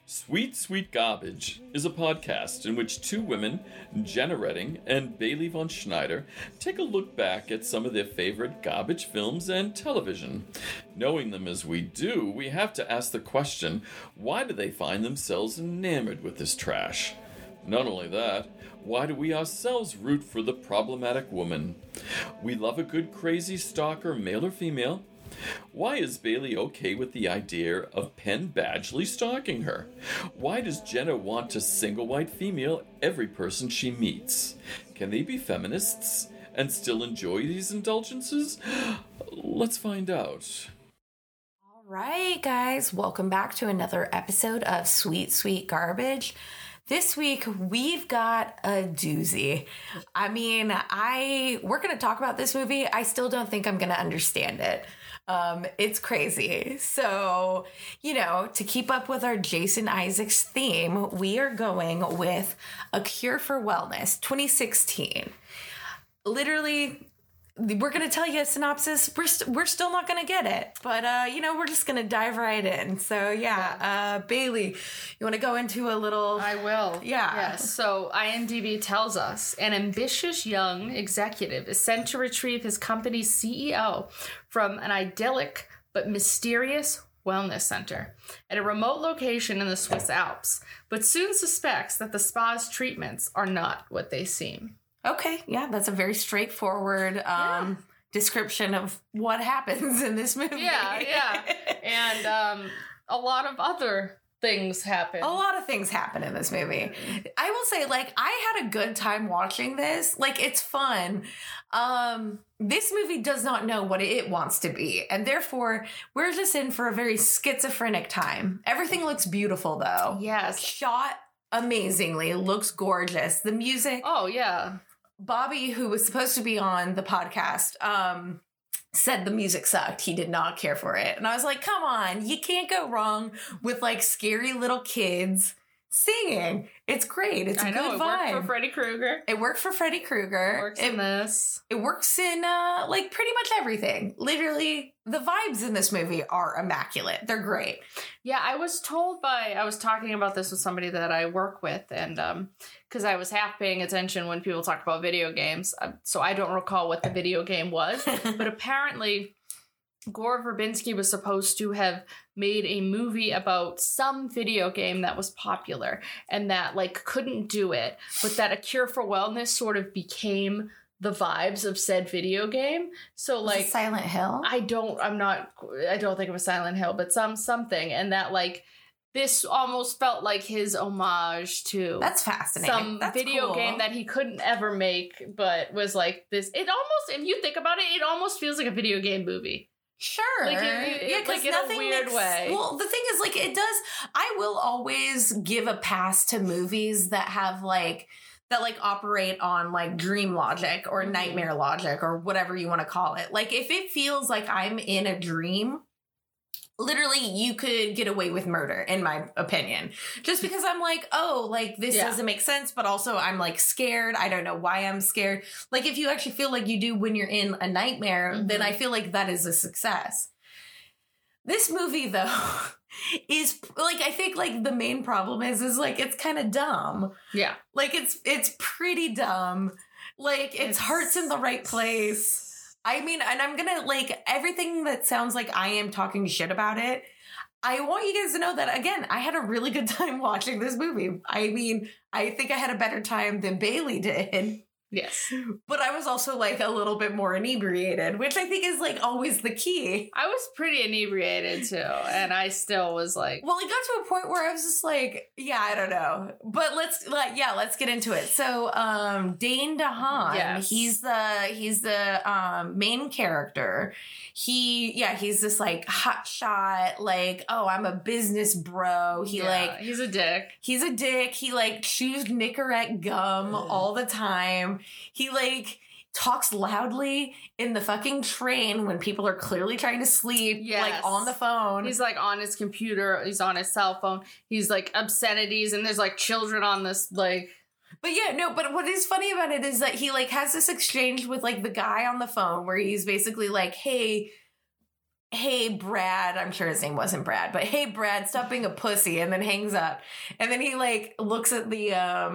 Sweet Sweet Garbage is a podcast in which two women, Jenna Redding and Bailey von Schneider, take a look back at some of their favorite garbage films and television. Knowing them as we do, we have to ask the question, why do they find themselves enamored with this trash? Not only that, why do we ourselves root for the problematic woman? We love a good crazy stalker, male or female. Why is Bailey okay with the idea of Penn Badgley stalking her? Why does Jenna want to single white female every person she meets? Can they be feminists and still enjoy these indulgences? Let's find out. All right, guys, welcome back to another episode of Sweet Sweet Garbage. This week, we've got a doozy. I mean, we're going to talk about this movie. I still don't think I'm going to understand it. It's crazy. So, to keep up with our Jason Isaacs theme, we are going with A Cure for Wellness, 2016. Literally, we're going to tell you a synopsis. We're still not going to get it, but, we're just going to dive right in. So, Bailey, you want to go into a little... I will. Yeah. Yes. So, IMDb tells us an ambitious young executive is sent to retrieve his company's CEO from an idyllic but mysterious wellness center at a remote location in the Swiss Alps, but soon suspects that the spa's treatments are not what they seem. Okay, yeah, that's a very straightforward description of what happens in this movie. Yeah. And a lot of other things happen. A lot of things happen in this movie. I will say, I had a good time watching this. It's fun. This movie does not know what it wants to be, and therefore, we're just in for a very schizophrenic time. Everything looks beautiful, though. Yes. Shot amazingly. Looks gorgeous. The music. Oh, yeah. Bobby, who was supposed to be on the podcast, said the music sucked. He did not care for it. And I was like, come on, you can't go wrong with scary little kids singing. It's great. It's a good vibe. It worked for Freddy Krueger. It worked for Freddy Krueger. It works in this. It works in pretty much everything. Literally, the vibes in this movie are immaculate. They're great. Yeah, I was talking about this with somebody that I work with, and because I was half paying attention when people talk about video games, so I don't recall what the video game was, but apparently Gore Verbinski was supposed to have made a movie about some video game that was popular and that couldn't do it, but that A Cure for Wellness sort of became the vibes of said video game. So Was it Silent Hill? I don't think it was Silent Hill, but something, and that this almost felt like his homage to that's fascinating. Some video game that he couldn't ever make, but was this. It almost, if you think about it, it almost feels like a video game movie. Sure. In a weird way. Well, the thing is, it does. I will always give a pass to movies that have that operate on dream logic or nightmare logic or whatever you want to call it. If it feels like I'm in a dream, literally you could get away with murder, in my opinion. Just because I'm this doesn't make sense, but also I'm scared. I don't know why I'm scared. If you actually feel like you do when you're in a nightmare, then I feel like that is a success. This movie, though, is I think the main problem is it's kind of dumb. Yeah. It's pretty dumb. It's heart's in the right place. I mean, and I'm gonna everything that sounds like I am talking shit about it. I want you guys to know that, again, I had a really good time watching this movie. I mean, I think I had a better time than Bailey did. Yes. But I was also a little bit more inebriated, which I think is always the key. I was pretty inebriated too, and I still was well, it got to a point where I was just I don't know. But let's get into it. So, Dane DeHaan, yes. he's the main character. He's this hot shot, I'm a business bro. He's a dick. He's a dick. He chews Nicorette gum all the time. He talks loudly in the fucking train when people are clearly trying to sleep, on the phone. He's on his computer. He's on his cell phone. He's obscenities, and there's children on this But but what is funny about it is that he has this exchange with the guy on the phone where he's basically hey, hey, Brad, I'm sure his name wasn't Brad, but hey, Brad, stop being a pussy, and then hangs up. And then he like looks at the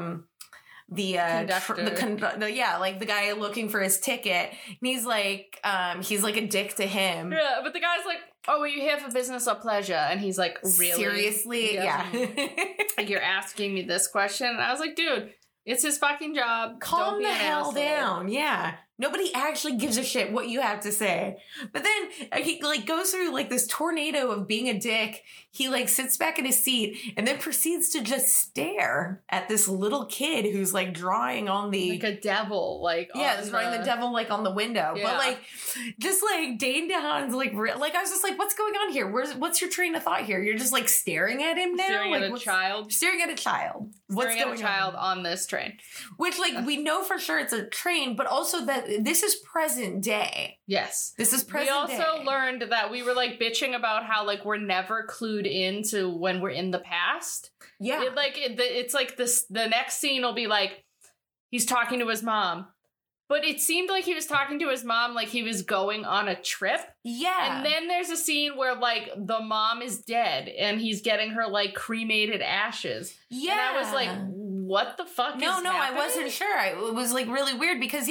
like the guy looking for his ticket, and he's like a dick to him. Yeah, but the guy's like, oh, are you here for business or pleasure? And he's like, really? Seriously? Yeah. Like, you're asking me this question? And I was like, dude, it's his fucking job. Calm the hell down. Yeah. Nobody actually gives a shit what you have to say. But then he like goes through like this tornado of being a dick. He like sits back in his seat and then proceeds to just stare at this little kid who's like drawing on the like a devil, like he's drawing the devil like on the window. Yeah. But like just like Dane DeHaan's like like I was just like, what's going on here? What's your train of thought here? You're just like staring at him now, staring like at a child. Staring at a child. What's going on this train? Which like we know for sure it's a train, but also that this is present day. Yes. This is present day. We also learned that we were like bitching about how like we're never clued into when we're in the past. Yeah. It's like this, the next scene will be like, he's talking to his mom. But it seemed like he was talking to his mom like he was going on a trip. Yeah. And then there's a scene where like the mom is dead and he's getting her like cremated ashes. Yeah. And I was like, what the fuck is happening? I wasn't sure. It was like really weird because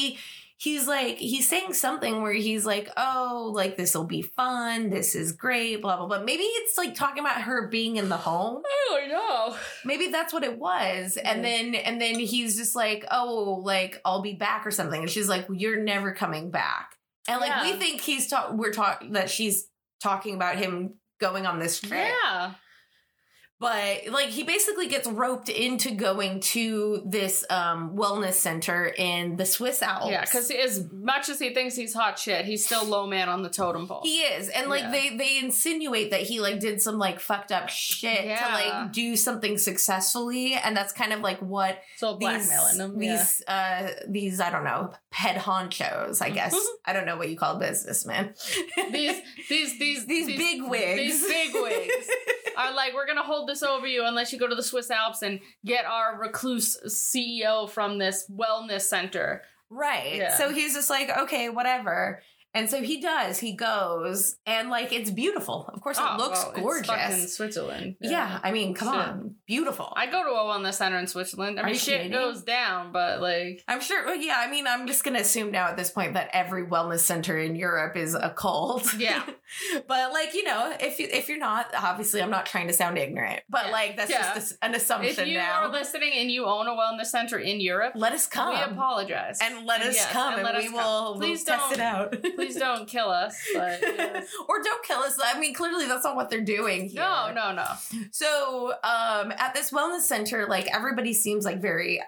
he's saying something where he's like, oh, like this will be fun. This is great, blah, blah, blah. Maybe it's like talking about her being in the home. I don't know. Maybe that's what it was. And then he's just like, oh, like I'll be back or something. And she's like, well, you're never coming back. And like, we think that she's talking about him going on this trip. Yeah. But like he basically gets roped into going to this wellness center in the Swiss Alps. Yeah, because as much as he thinks he's hot shit, he's still low man on the totem pole. He is. And like they insinuate that he like did some like fucked up shit to like do something successfully. And that's kind of like what blackmailing them. These I don't know, head honchos, I guess. I don't know what you call businessmen. These big wigs. These big wigs are like, we're gonna hold this over you unless you go to the Swiss Alps and get our recluse CEO from this wellness center. Right. Yeah. So he's just like, okay, whatever. And so he does. He goes, and like it's beautiful. Of course, it looks gorgeous. It's fucking Switzerland. Yeah, I mean, come on, beautiful. I go to a wellness center in Switzerland. I mean, shit goes down, but like, I'm sure. Well, yeah, I mean, I'm just gonna assume now at this point that every wellness center in Europe is a cult. Yeah, but like, you know, if you're not, obviously, I'm not trying to sound ignorant, but like that's just an assumption. If you now are listening and you own a wellness center in Europe, let us come. We apologize and let us come, and we will test it out. Please don't kill us, but or don't kill us. I mean, clearly that's not what they're doing here. No. So, at this wellness center, like everybody seems like very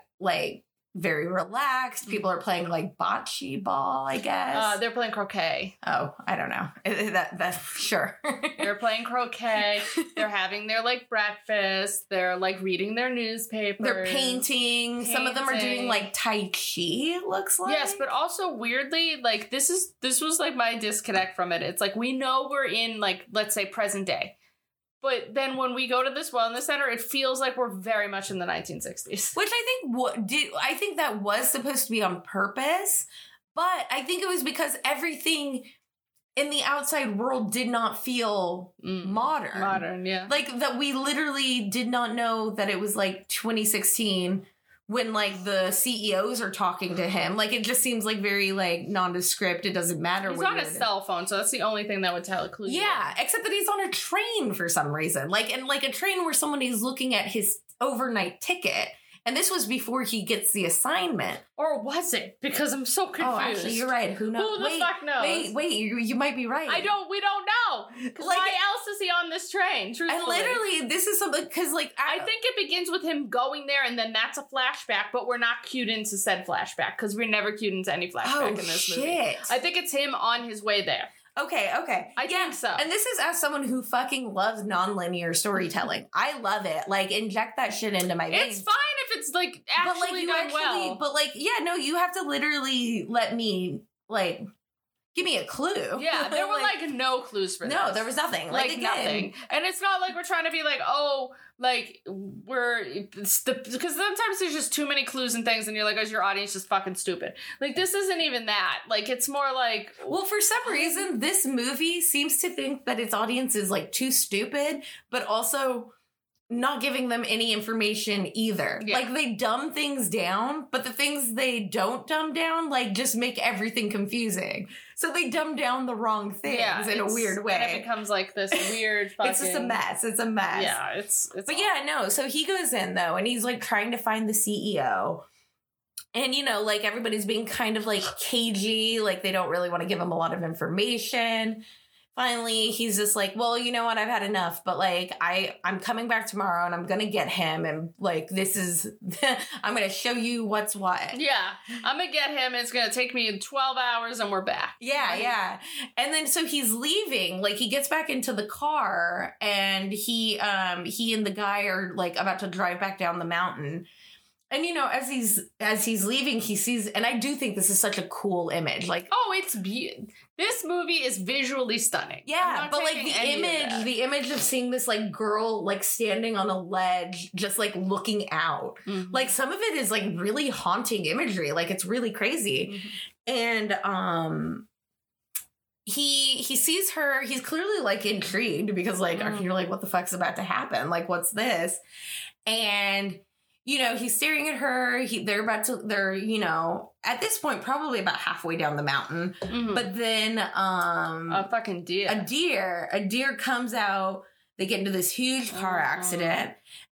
relaxed. People are playing like bocce ball, I guess. They're playing croquet. Oh, I don't know. That's sure. They're playing croquet. They're having their like breakfast. They're like reading their newspapers. They're painting. Some of them are doing like Tai Chi, it looks like. Yes, but also weirdly, like this was like my disconnect from it. It's like we know we're in like, let's say, present day. But then when we go to this wellness center, it feels like we're very much in the 1960s. Which I think that was supposed to be on purpose, but I think it was because everything in the outside world did not feel modern. Modern, yeah. Like that we literally did not know that it was like 2016 when like the CEOs are talking to him. Like it just seems like very like nondescript. It doesn't matter. He's on his cell phone, so that's the only thing that would tell a clue. Yeah, except that he's on a train for some reason. Like a train where somebody is looking at his overnight ticket. And this was before he gets the assignment. Or was it? Because I'm so confused. Oh, actually, you're right. Who knows? Who the fuck knows? Wait, you might be right. We don't know. Like, why else is he on this train? Truthfully. And literally, this is something, because like... I think it begins with him going there, and then that's a flashback, but we're not cued into said flashback, because we're never cued into any flashback in this movie. I think it's him on his way there. Okay. I think so. And this is as someone who fucking loves nonlinear storytelling. I love it. Like, inject that shit into my veins. It's fine if it's, like, actually done well. But, like, yeah, no, you have to literally let me, like... give me a clue. Yeah, there were like no clues for this. No, there was nothing. Like again, nothing. And it's not like we're trying to be like, oh, like because sometimes there's just too many clues and things and you're like, oh, is your audience just fucking stupid? Like this isn't even that. Like it's more like, well, for some reason this movie seems to think that its audience is like too stupid, but also not giving them any information either. Yeah. Like they dumb things down, but the things they don't dumb down like just make everything confusing. So they dumb down the wrong things in a weird way. And it becomes like this weird fucking... It's just a mess. It's a mess. Yeah, it's But awful. Yeah, no. So he goes in though, and he's like trying to find the CEO. And, you know, like everybody's being kind of like cagey. Like they don't really want to give him a lot of information. Finally, he's just like, well, you know what? I've had enough, but like, I'm coming back tomorrow and I'm going to get him. And like, this is, I'm going to show you what's what. Yeah. I'm going to get him. It's going to take me 12 hours and we're back. Yeah. Yeah. And then, so he's leaving, like he gets back into the car and he and the guy are like about to drive back down the mountain. And, you know, as he's leaving, he sees, and I do think this is such a cool image. Like, oh, it's beautiful. This movie is visually stunning. Yeah, but like the image of seeing this like girl like standing on a ledge, just like looking out. Mm-hmm. Like some of it is like really haunting imagery. Like it's really crazy. Mm-hmm. And he sees her. He's clearly like intrigued because like you're like, what the fuck's about to happen? Like, what's this? And you know, he's staring at her. They're, you know, at this point, probably about halfway down the mountain. Mm-hmm. But then, a fucking deer. A deer comes out. They get into this huge car accident.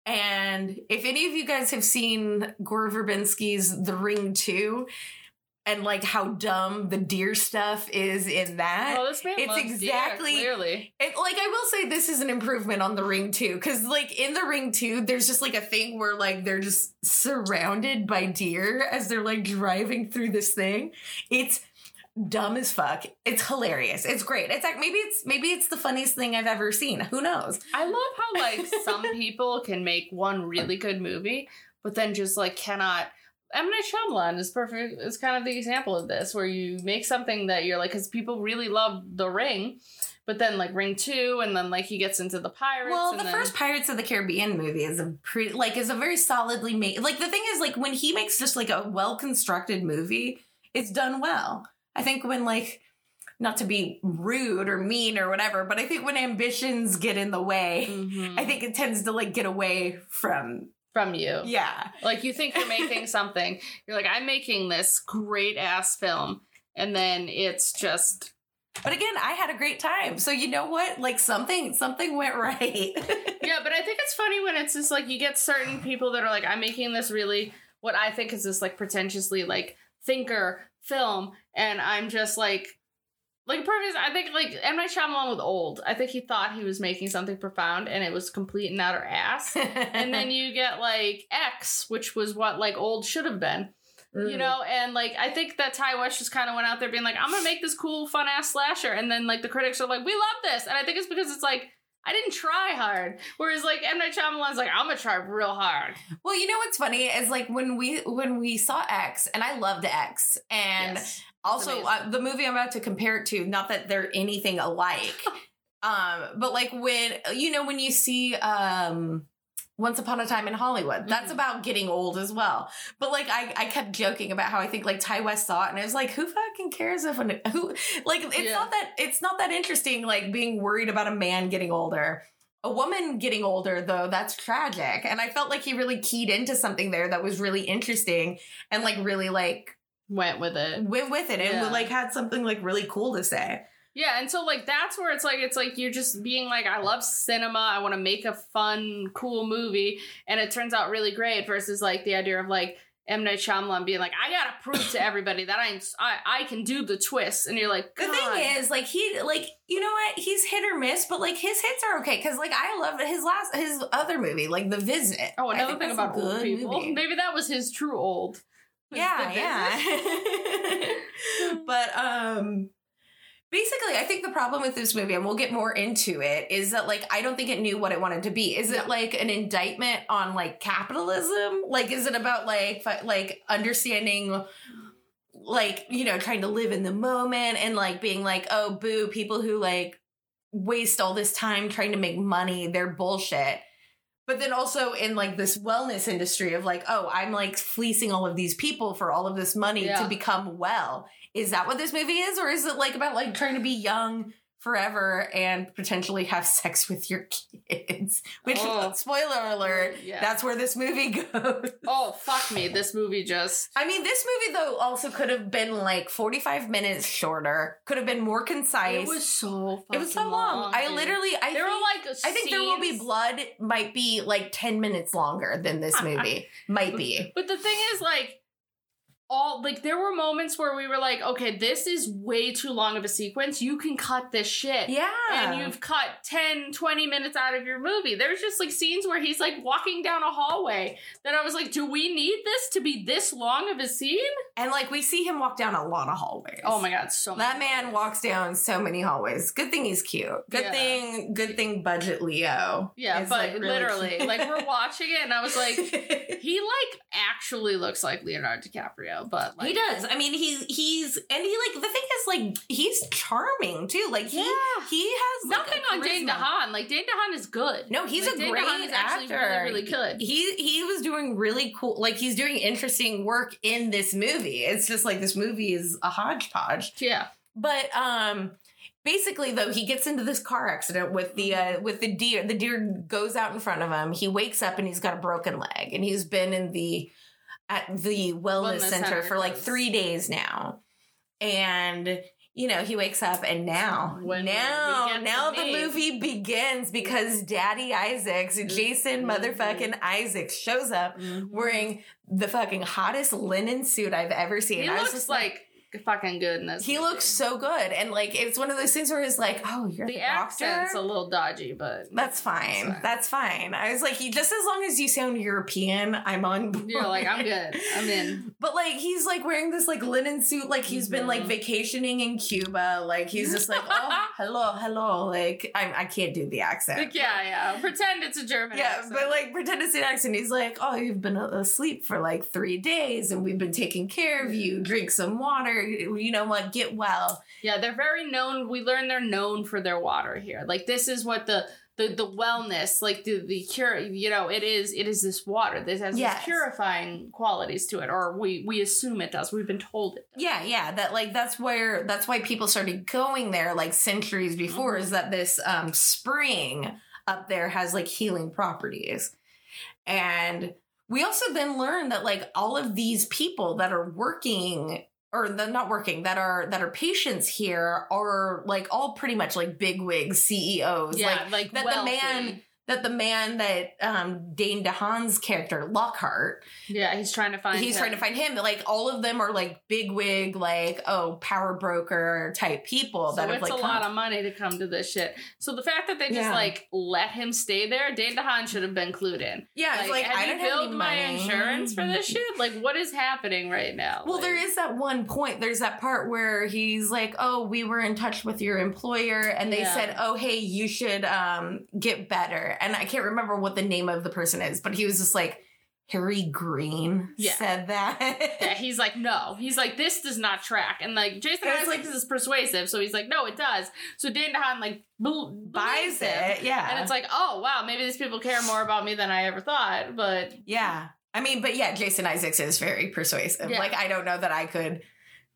And if any of you guys have seen Gore Verbinski's The Ring 2, and like how dumb the deer stuff is in that. Oh, this man loves exactly deer, clearly. Like I will say this is an improvement on The Ring 2, because like in The Ring 2, there's just like a thing where like they're just surrounded by deer as they're like driving through this thing. It's dumb as fuck. It's hilarious. It's great. It's like maybe it's the funniest thing I've ever seen. Who knows? I love how like some people can make one really good movie, but then just like cannot. M. Night Shyamalan is perfect. It's kind of the example of this, where you make something that you're like, because people really love The Ring, but then like Ring 2, and then like he gets into the pirates. Well, the first Pirates of the Caribbean movie is a very solidly made. Like the thing is, like when he makes just like a well constructed movie, it's done well. I think when like, not to be rude or mean or whatever, but I think when ambitions get in the way, I think it tends to like get away from you. Yeah. Like you think you're making something. You're like, I'm making this great ass film. And then it's just. But again, I had a great time. So you know what? Like something went right. Yeah, but I think it's funny when it's just like you get certain people that are like, I'm making this really what I think is this like pretentiously like thinker film. And I'm just like perfect. I think like M. Night Shyamalan was old. I think he thought he was making something profound and it was complete and utter ass. And then you get like X, which was what like old should have been, you know? And like, I think that Ty West just kind of went out there being like, I'm going to make this cool, fun ass slasher. And then like the critics are like, we love this. And I think it's because it's like, I didn't try hard. Whereas like M. Night Shyamalan's like, I'm going to try real hard. Well, you know what's funny is like when we saw X, and I loved X, and yes. Also, the movie I'm about to compare it to, not that they're anything alike, but like when you see Once Upon a Time in Hollywood, that's about getting old as well. But like I kept joking about how I think like Ty West saw it, and I was like, who fucking cares if it's not that interesting, like being worried about a man getting older. A woman getting older, though, that's tragic. And I felt like he really keyed into something there that was really interesting and like really like went with it and like had something like really cool to say. Yeah, and so like that's where it's like you're just being like, I love cinema, I want to make a fun, cool movie, and it turns out really great, versus like the idea of like M. Night Shyamalan being like, I gotta prove to everybody that I can do the twist, and you're like, God. The thing is, like he like you know what, he's hit or miss, but like his hits are okay, because like I love his other movie, like The Visit. Oh, another thing about old people, movie. Maybe that was his true old. Yeah. But basically, I think the problem with this movie, and we'll get more into it, is that like I don't think it knew what it wanted to be. Is it like an indictment on like capitalism? Like, is it about like understanding like, you know, trying to live in the moment and like being like, oh, boo, people who like waste all this time trying to make money, they're bullshit. But then also in like this wellness industry of like, oh, I'm like fleecing all of these people for all of this money to become well. Is that what this movie is? Or is it like about like trying to be young forever and potentially have sex with your kids? Which, spoiler alert, that's where this movie goes. Oh, fuck me. This movie just... I mean, this movie, though, also could have been like 45 minutes shorter. Could have been more concise. It was so fucking It was so long. dude. I think There Will Be Blood might be like 10 minutes longer than this movie. Might be. But the thing is, like, there were moments where we were like, okay, this is way too long of a sequence. You can cut this shit. Yeah. And you've cut 10, 20 minutes out of your movie. There's just like scenes where he's like walking down a hallway that I was like, do we need this to be this long of a scene? And like we see him walk down a lot of hallways. Oh my God, so that man walks down so many hallways. Good thing he's cute. Good thing budget Leo. Yeah, but like really literally, cute. like we're watching it and I was like, he like actually looks like Leonardo DiCaprio. But like, he does. I mean, he's and he like the thing is like he's charming too. Like he has like, nothing on Dane DeHaan. Like Dane DeHaan is good. No, he's like, a Dane great DeHaan is actually actor. really, really good. He was doing really cool. Like he's doing interesting work in this movie. It's just like this movie is a hodgepodge. Yeah, but basically, though, he gets into this car accident with the deer. The deer goes out in front of him. He wakes up and he's got a broken leg, and he's been at the wellness center for like 3 days now. And, you know, he wakes up and now the movie begins because Daddy Isaacs, Jason motherfucking Isaacs shows up wearing the fucking hottest linen suit I've ever seen. He looks like fucking good in this. He looks so good, and like it's one of those things where it's like, oh, you're the accent's doctor? a little dodgy, but that's fine. That's fine. I was like, just as long as you sound European, I'm on board. You're like, I'm good. I'm in. But like, he's like wearing this like linen suit, like he's been like vacationing in Cuba. Like he's just like, oh, hello. Like I can't do the accent. Like, yeah. Pretend it's a German accent. But like pretend it's an accent. He's like, oh, you've been asleep for like 3 days, and we've been taking care of you. Drink some water. You know what? Get well. Yeah, they're very known. We learn they're known for their water here. Like this is what the wellness, like the cure. You know, it is this water. This has these purifying qualities to it, or we assume it does. We've been told it does. Yeah. That like that's why people started going there like centuries before. Is that this spring up there has like healing properties, and we also then learned that like all of these people that are working. Or not working, that are patients here are like all pretty much like bigwig CEOs. Yeah, like that wealthy. the man that Dane DeHaan's character Lockhart. Yeah, he's trying to find him. Like all of them are like bigwig, like power broker type people. So that have it's like a lot of money to come to this shit. So the fact that they just like let him stay there, Dane DeHaan should have been clued in. Yeah, it's like have I you don't billed have my any money. insurance for this shit? Like what is happening right now? Well, like, there is that one point. There's that part where he's like, "Oh, we were in touch with your employer, and they said, oh, hey, you should get better." And I can't remember what the name of the person is, but he was just like, Harry Green said that. Yeah, he's like, no. He's like, this does not track. And like, Jason Isaacs is persuasive, so he's like, no, it does. So Dane DeHaan like buys it. Yeah. And it's like, oh, wow, maybe these people care more about me than I ever thought. But yeah. I mean, but yeah, Jason Isaacs is very persuasive. Yeah. Like, I don't know that I could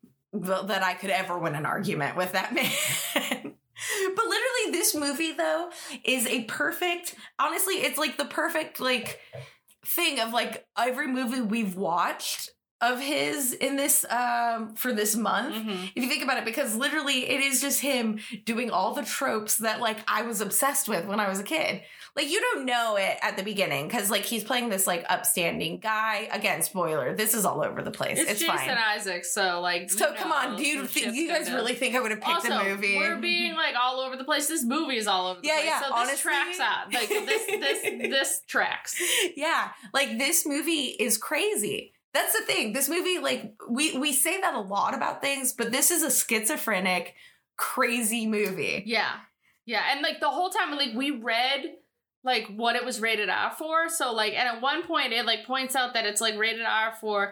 ever win an argument with that man. But literally this movie though is honestly, it's like the perfect like thing of like every movie we've watched of his in this for this month. If you think about it, because literally it is just him doing all the tropes that like I was obsessed with when I was a kid. Like you don't know it at the beginning because like he's playing this like upstanding guy. Again, spoiler, this is all over the place. It's Jason fine. Isaacs, so like come on, do you guys really think I would have picked a movie? We're being like all over the place. This movie is all over the place. Yeah, so honestly, this tracks out. Like this tracks. Yeah. Like this movie is crazy. That's the thing. This movie, like, we say that a lot about things, but this is a schizophrenic, crazy movie. Yeah. Yeah. And like the whole time, like we read like what it was rated R for. So like, and at one point it like points out that it's like rated R for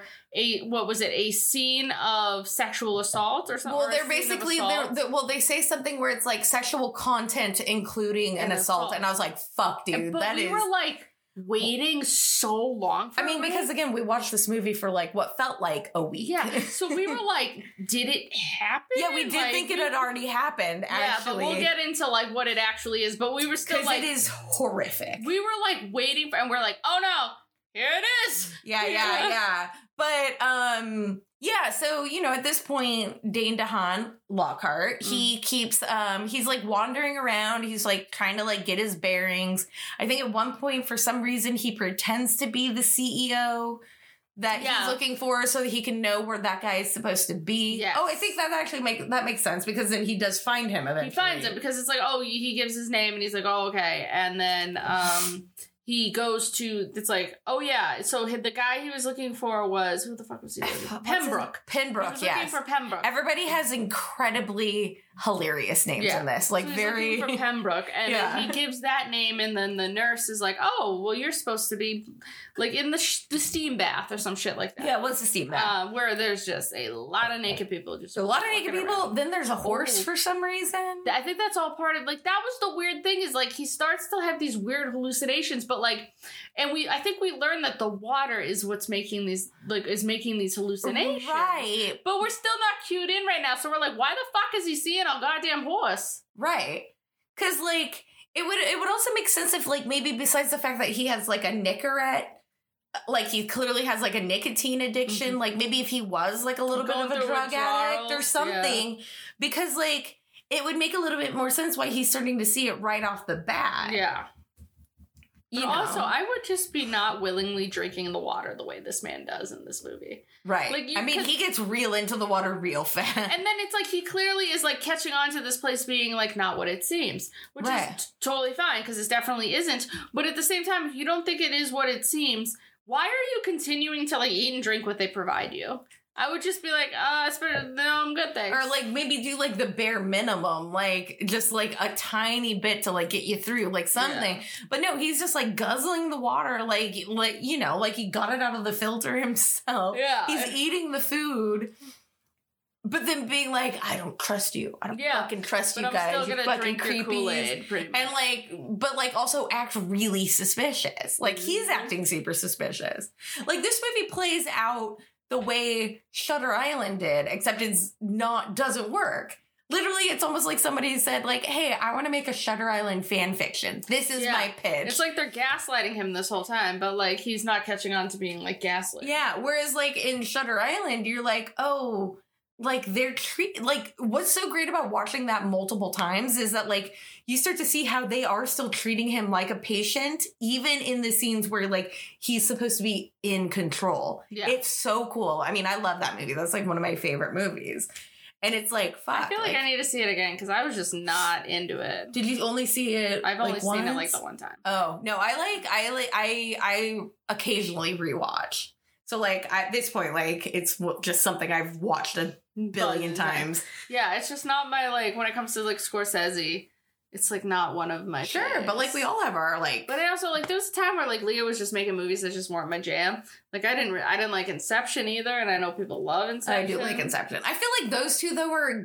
a scene of sexual assault or something. Well, they're basically they say something where it's like sexual content including an assault, and I was like, fuck, dude, but we were like waiting so long for because again, we watched this movie for like what felt like a week. Yeah. So we were like, did it happen? Yeah, we did think it had already happened, actually. Yeah, but we'll get into like what it actually is. But we were still like, it is horrific. We were like waiting for, and we're like, oh no, here it is. Yeah. But yeah, so at this point, Dane DeHaan Lockhart, he keeps he's like wandering around, he's like trying to like get his bearings. I think at one point for some reason he pretends to be the CEO that he's looking for so that he can know where that guy is supposed to be. Yes. Oh, I think that actually makes sense, because then he does find him eventually. He finds him because it's like, oh, he gives his name and he's like, oh, okay. And then he goes to, it's like, oh yeah, so the guy he was looking for was, who the fuck was he looking? Pembroke. Pembroke, he was looking for Pembroke. Everybody has incredibly hilarious names in this. Like, so he's looking for Pembroke, and he gives that name, and then the nurse is like, oh, well, you're supposed to be like in the steam bath or some shit like that. Yeah, what's the steam bath? Where there's just a lot of naked people. Just a lot of naked people. Around. Then there's a horse for some reason. I think that's all part of, like, that was the weird thing, is like he starts to have these weird hallucinations, but like, and I think we learned that the water is what's making these, like, is making these hallucinations. Right. But we're still not cued in right now, so we're like, why the fuck is he seeing a goddamn horse? Right. Because, like, it would also make sense if, like, maybe besides the fact that he has, like, a Nicorette, like, he clearly has, like, a nicotine addiction, like, maybe if he was, like, a little bit of a drug addict or something, because, like, it would make a little bit more sense why he's starting to see it right off the bat. Yeah. Also, I would just be not willingly drinking the water the way this man does in this movie. Right. Like, he gets real into the water real fast. And then it's like he clearly is like catching on to this place being like not what it seems, which is totally fine, because it definitely isn't. But at the same time, if you don't think it is what it seems, why are you continuing to like eat and drink what they provide you? I would just be like, it's better. No, I'm good, thanks. Or like maybe do like the bare minimum, like just like a tiny bit to like get you through, like something. Yeah. But no, he's just like guzzling the water, like he got it out of the filter himself. Yeah, he's eating the food, but then being like, I don't trust you. I don't fucking trust you guys. You fucking creepies. And like, but like also act really suspicious. Like he's acting super suspicious. Like this movie plays out the way Shutter Island did, except doesn't work. Literally, it's almost like somebody said, like, hey, I want to make a Shutter Island fan fiction. This is my pitch. It's like they're gaslighting him this whole time, but like he's not catching on to being like gaslit. Yeah, whereas like in Shutter Island, you're like, oh, like they're like what's so great about watching that multiple times is that like you start to see how they are still treating him like a patient, even in the scenes where like he's supposed to be in control. Yeah. It's so cool. I mean, I love that movie. That's like one of my favorite movies. And it's like, fuck. I feel like I need to see it again, because I was just not into it. Did you only see it? I've only seen it like the one time. Oh no, I occasionally rewatch. So like at this point, like it's just something I've watched a billion times. Yeah, it's just not my, like, when it comes to like Scorsese, it's like not one of my faves. But like we all have our like. But I also like there was a time where like Leo was just making movies that just weren't my jam. Like I didn't like Inception either, and I know people love Inception. I do like Inception. I feel like those two though are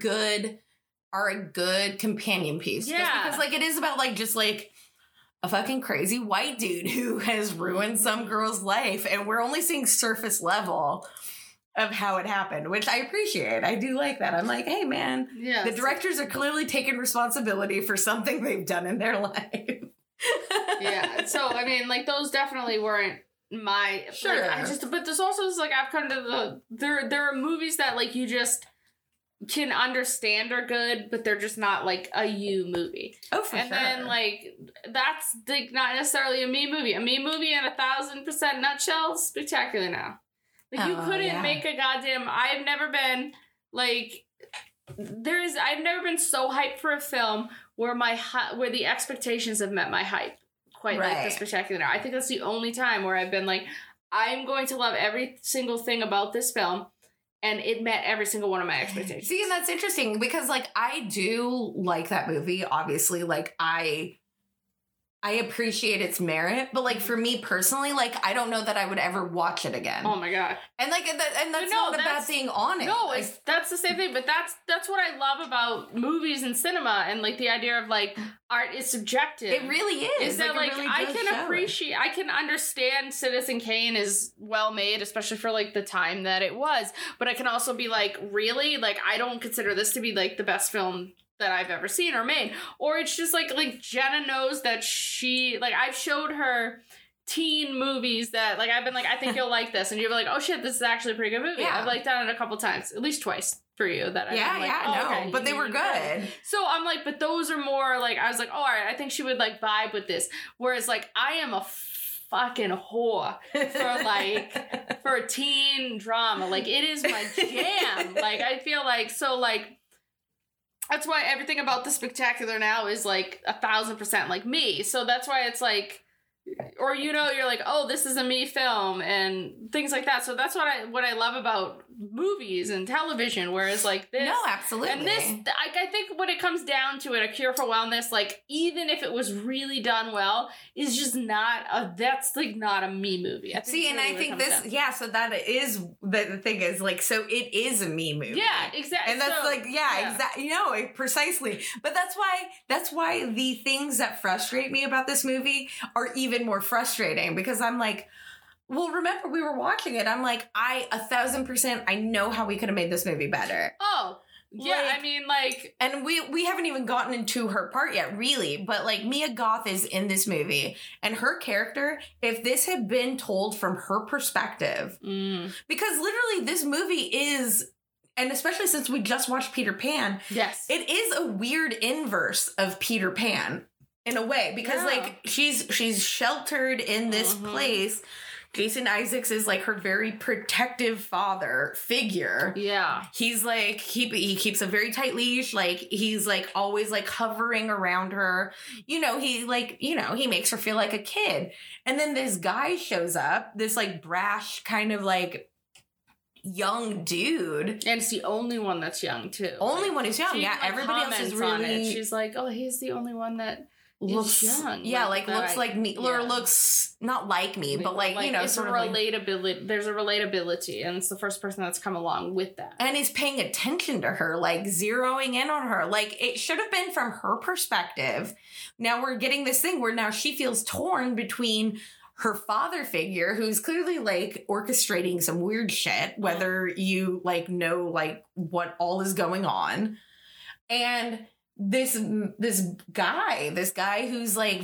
a good companion piece. Yeah, just because like it is about like just like a fucking crazy white dude who has ruined some girl's life, and we're only seeing surface level of how it happened, which I appreciate. I do like that. I'm like, hey man, the directors are clearly taking responsibility for something they've done in their life. Yeah, so I mean, like those definitely weren't my Like, but there's also this, like I've come to there are movies that like you just can understand are good, but they're just not like a you movie. Oh, for sure. And then like that's like not necessarily a me movie. A me movie in 1,000% nutshell, Spectacular Now. Like you couldn't make a goddamn. I've never been like I've never been so hyped for a film where where the expectations have met my hype quite like the Spectacular Now. I think that's the only time where I've been like, I'm going to love every single thing about this film. And it met every single one of my expectations. See, and that's interesting because, like, I do like that movie. Obviously, like, I I appreciate its merit, but like for me personally, like I don't know that I would ever watch it again. Oh my god! And like that's not a bad thing on it. No, like, that's the same thing. But that's what I love about movies and cinema, and like the idea of like art is subjective. it really is. Is that like it really I does can show it. appreciate, I can understand Citizen Kane is well made, especially for like the time that it was. But I can also be like, really, like I don't consider this to be like the best film that I've ever seen or made. Or it's just like Jenna knows that she, like I've showed her teen movies that like I've been like, I think you'll like this, and you're like, oh shit, this is actually a pretty good movie. Yeah. I've like done it a couple times, at least twice for you, that I've been like, oh, no, okay, but they were good. So I'm like, but those are more like, I was like, oh, all right, I think she would like vibe with this. Whereas like I am a fucking whore for like for a teen drama. Like it is my jam. Like I feel like, so like that's why everything about The Spectacular now is like 1,000% like me. So that's why it's like, or you know, you're like, oh, this is a me film and things like that. So that's what I love about movies and television. Whereas like this, No, absolutely. and this, I think when it comes down to it, A Cure for Wellness, like even if it was really done well, is just not that's like not a me movie. I think See, it's and really I what it think comes this, down. yeah, so that is, the thing is, like, so it is a me movie. Yeah, exactly. And that's So, like, exactly, precisely. But that's why the things that frustrate me about this movie are even more frustrating, because I'm like, well, remember we were watching it. I'm like, 1,000%, I know how we could have made this movie better. Oh, yeah, Like- I mean, like, And we haven't even gotten into her part yet, really. But like Mia Goth is in this movie, and her character, if this had been told from her perspective, because literally this movie is, and especially since we just watched Peter Pan, yes. it is a weird inverse of Peter Pan in a way, because Yeah. like she's sheltered in this place. Jason Isaacs is like her very protective father figure. Yeah. He's like, he keeps a very tight leash. Like, he's like always like hovering around her. He makes her feel like a kid. And then this guy shows up, this like brash kind of like young dude. And it's the only one that's young, too. Only one who's young. She, Yeah, like, everybody else is comments on it. really She's like, oh, he's the only one that looks is young. Yeah, like that looks like me, or looks not like me, but like it's sort a of like, relatability. There's a relatability, and it's the first person that's come along with that. and is paying attention to her, like zeroing in on her. Like, it should have been from her perspective. Now we're getting this thing where now she feels torn between her father figure, who's clearly like orchestrating some weird shit, whether you like know like what all is going on, and this guy who's like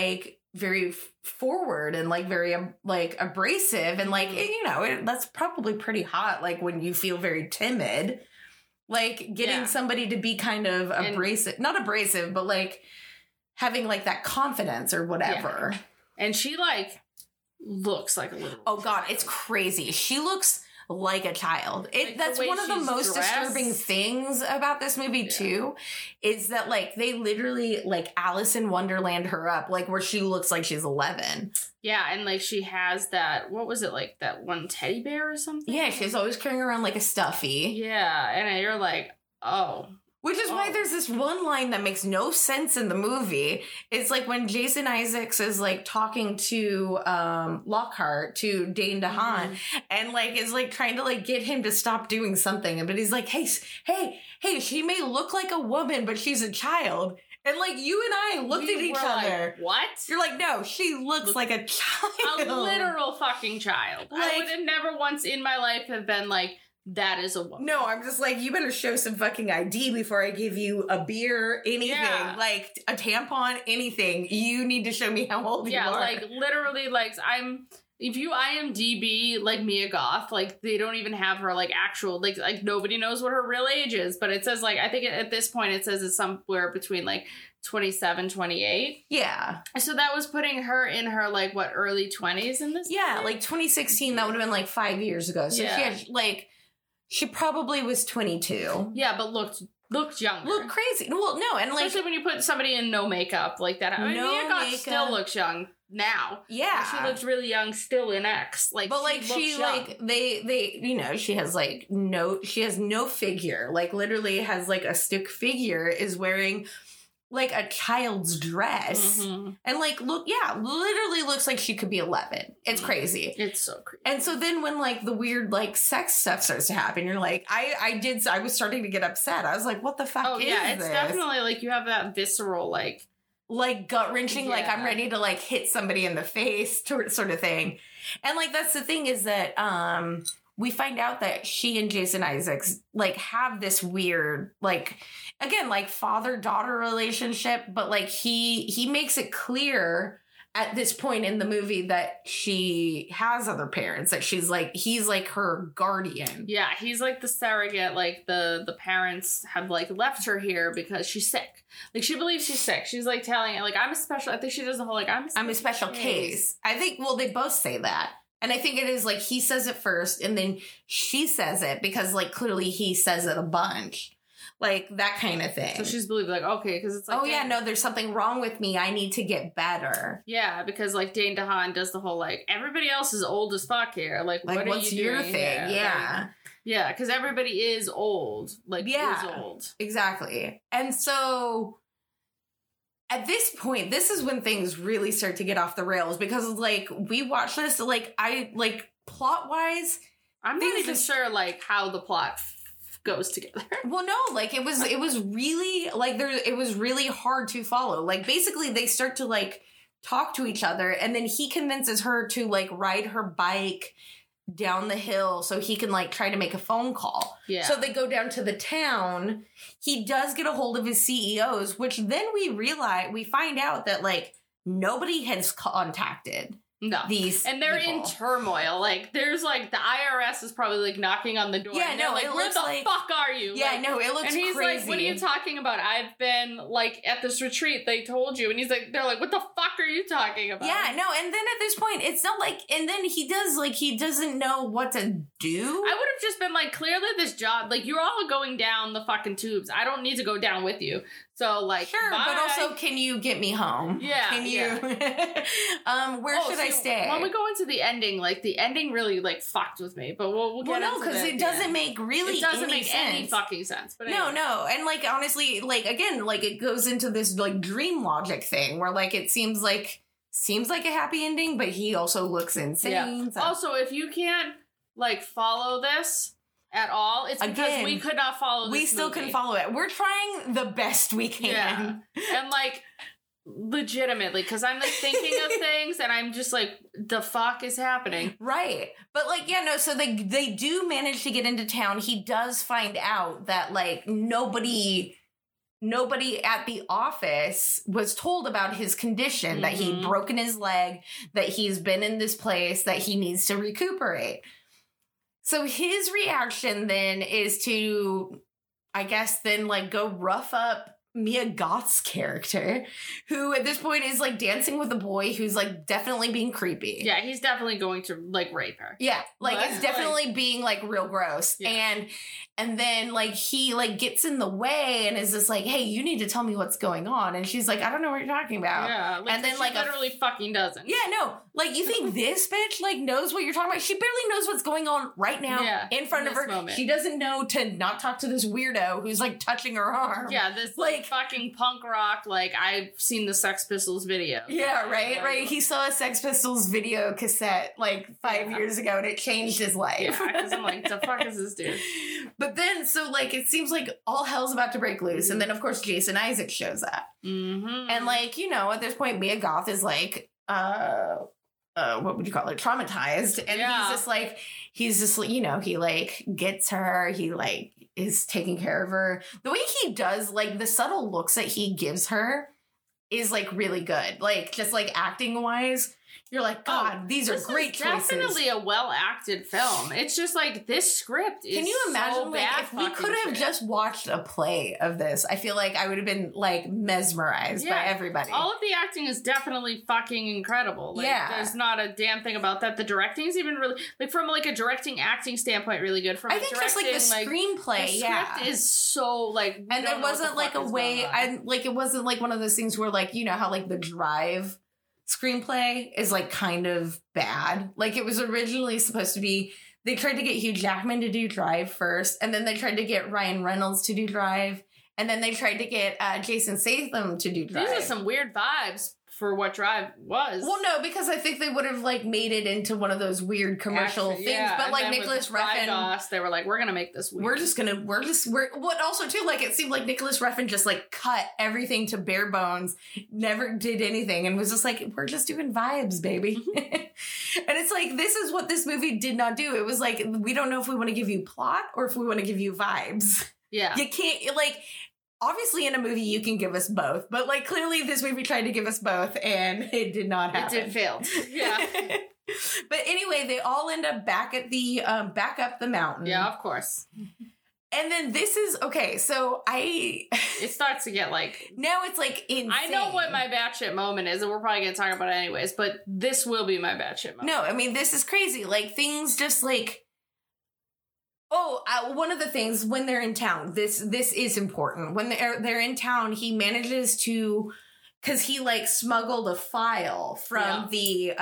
very forward and like very like abrasive, and like that's probably pretty hot, like when you feel very timid, like getting somebody to be kind of not abrasive, but like having like that confidence or whatever. And she like looks like a little. Oh god, it's crazy. She looks like a child. Like, That's the way one of the she's most dressed. disturbing things about this movie too, is that like they literally like Alice in Wonderland her up, like where she looks like she's 11. Yeah, and like she has that, what was it, like that one teddy bear or something? Yeah, she's always carrying around like a stuffy. Yeah, and you're like, oh. Which is why there's this one line that makes no sense in the movie. It's like when Jason Isaacs is like talking to Lockhart, to Dane DeHaan, and like is like trying to like get him to stop doing something. But he's like, hey, she may look like a woman, but she's a child. And like you and I looked at each other. Like, what? You're like, no, she looks like a child. A literal fucking child. I Like- would have never once in my life have been like, that is a woman. No, I'm just like, you better show some fucking ID before I give you a beer, anything, like a tampon, anything. You need to show me how old you are. like literally, like if you IMDb like Mia Goth, like they don't even have her like actual like nobody knows what her real age is, but it says like, I think at this point it says it's somewhere between like 27, 28. Yeah. So that was putting her in her like what, early 20s in this? Yeah, movie? like 2016, that would have been like 5 years ago. So Yeah. she probably was 22. Yeah, but looked younger. Look crazy. Well, no, and like, especially when you put somebody in no makeup like that. I mean, No Mia Goth makeup. still looks young now. yeah. She looks really young still in X. Like, But like looks she young. like they she has like no figure, like literally has like a stick figure, is wearing like a child's dress. Mm-hmm. And like, literally looks like she could be 11. It's crazy. It's so creepy. And so then when like the weird like sex stuff starts to happen, you're like, I was starting to get upset. I was like, what the fuck is it's this? definitely like you have that visceral like gut wrenching, like Yeah. I'm ready to like hit somebody in the face sort of thing. And like that's the thing is that we find out that she and Jason Isaacs like have this weird like, again, like father-daughter relationship, but like he makes it clear at this point in the movie that she has other parents, that he's like her guardian. Yeah, he's like the surrogate, like the parents have like left her here because she's sick. Like she believes she's sick. She's like telling it like I think she does the whole like I'm a special case. I think, well, they both say that. And I think it is like he says it first and then she says it because like clearly he says it a bunch. Like that kind of thing. So she's believed like, okay, because it's like, oh yeah, no, there's something wrong with me. I need to get better. Yeah, because like Dane DeHaan does the whole like everybody else is old as fuck here. Like what what's are you your doing thing? here? Yeah. Like, yeah, because everybody is old. Like Yeah. is old. Exactly. And so at this point, this is when things really start to get off the rails because like we watch this, like I like plot wise, I'm not even sure like how the plot goes together. well, no, like it was really like it was really hard to follow. Like basically they start to like talk to each other and then he convinces her to like ride her bike down the hill so he can like try to make a phone call. Yeah. So they go down to the town. He does get a hold of his CEOs, which then we find out that like nobody has contacted No. these and they're people. in turmoil. Like there's like the IRS is probably like knocking on the door. Yeah, and they're no, like, it where looks the like- fuck are you? Yeah, like, no, it looks and he's crazy. like, what are you talking about? I've been like at this retreat, they told you. And he's like, they're like, what the fuck are you talking about? Yeah, no, and then at this point, it's not like, and then he doesn't know what to do. I would have just been like, clearly this job, like you're all going down the fucking tubes. I don't need to go down with you. So like, Sure, bye. but also, can you get me home? Yeah, Can you? Where should I stay? When we go into the ending, like the ending really like fucked with me. But we'll get no, into because that, it doesn't make really it doesn't any make sense. any fucking sense. But No, anyway. no, and like honestly, like again, like it goes into this like dream logic thing where like it seems like a happy ending, but he also looks insane. Yeah. So- Also, if you can't like follow this at all, it's because Again, we could not follow this we still movie. can follow it. We're trying the best we can. Yeah. And like legitimately, because I'm like thinking of things and I'm just like, the fuck is happening? Right. But like, yeah, no, so they do manage to get into town. He does find out that like nobody at the office was told about his condition, that he'd Mhm. broken his leg, that he's been in this place, that he needs to recuperate. So his reaction then is to, I guess, then like go rough up Mia Goth's character, who at this point is like dancing with a boy who's like definitely being creepy. Yeah, he's definitely going to like rape her. Yeah, like But, it's definitely being like real gross. Yeah. And then like he like gets in the way and is just like, hey, you need to tell me what's going on. And she's like, I don't know what you're talking about. Yeah, like, And then, she like, a- literally fucking doesn't. Yeah, no, like you think this bitch like knows what you're talking about? She barely knows what's going on right now Yeah, in front in of this her. moment. She doesn't know to not talk to this weirdo who's like touching her arm. Yeah, this Like- like fucking punk rock. Like I've seen the Sex Pistols video. Yeah, right, Like, right. He saw a Sex Pistols video cassette like 5 Yeah. years ago and it changed his life. Yeah, because I'm like, the fuck is this dude? But then, so like, it seems like all hell's about to break loose. And then, of course, Jason Isaacs shows up. Mm-hmm. And like, you know, at this point, Mia Goth is like, what would you call it? Traumatized. And Yeah. he's just, you know, he like gets her, he like is taking care of her. The way he does, like the subtle looks that he gives her is like really good. Like just like acting wise, you're like, God, these are This great is choices. definitely a well acted film. It's just like this script is. Can you imagine so like bad if we fucking could have shit. just watched a play of this? I feel like I would have been like mesmerized by Yeah. everybody. All of the acting is definitely fucking incredible. Like, Yeah. there's not a damn thing about that. The directing is even really like from like a directing acting standpoint, really good. From I a think just like the directing, screenplay, the yeah. script is so like, we And don't there know what the wasn't like fuck a is way, going on. it wasn't like one of those things where like, you know how like the Drive screenplay is like kind of bad. Like it was originally supposed to be, they tried to get Hugh Jackman to do Drive first, and then they tried to get Ryan Reynolds to do Drive, And then they tried to get Jason Statham to do Drive. These are some weird vibes for what Drive was. Well, no, because I think they would have like made it into one of those weird commercial things. Yeah, but like and then Nicholas with Refn, Didos, they were like, we're gonna make this weird. What also too, like it seemed like Nicholas Refn just like cut everything to bare bones, never did anything, and was just like, we're just doing vibes, baby. And it's like, this is what this movie did not do. It was like, we don't know if we want to give you plot or if we want to give you vibes. Yeah. You can't, like, obviously in a movie you can give us both, but like clearly this movie tried to give us both and it did not happen. It did fail. Yeah. But anyway, they all end up back at the, back up the mountain. Yeah, of course. And then this is, okay, so it starts to get like... Now it's like insane. I know what my batshit moment is, and we're probably going to talk about it anyways, but this will be my batshit moment. No, I mean, this is crazy. Like, things just like... one of the things when they're in town, this is important. When they're in town, he manages to... Because he like smuggled a file from the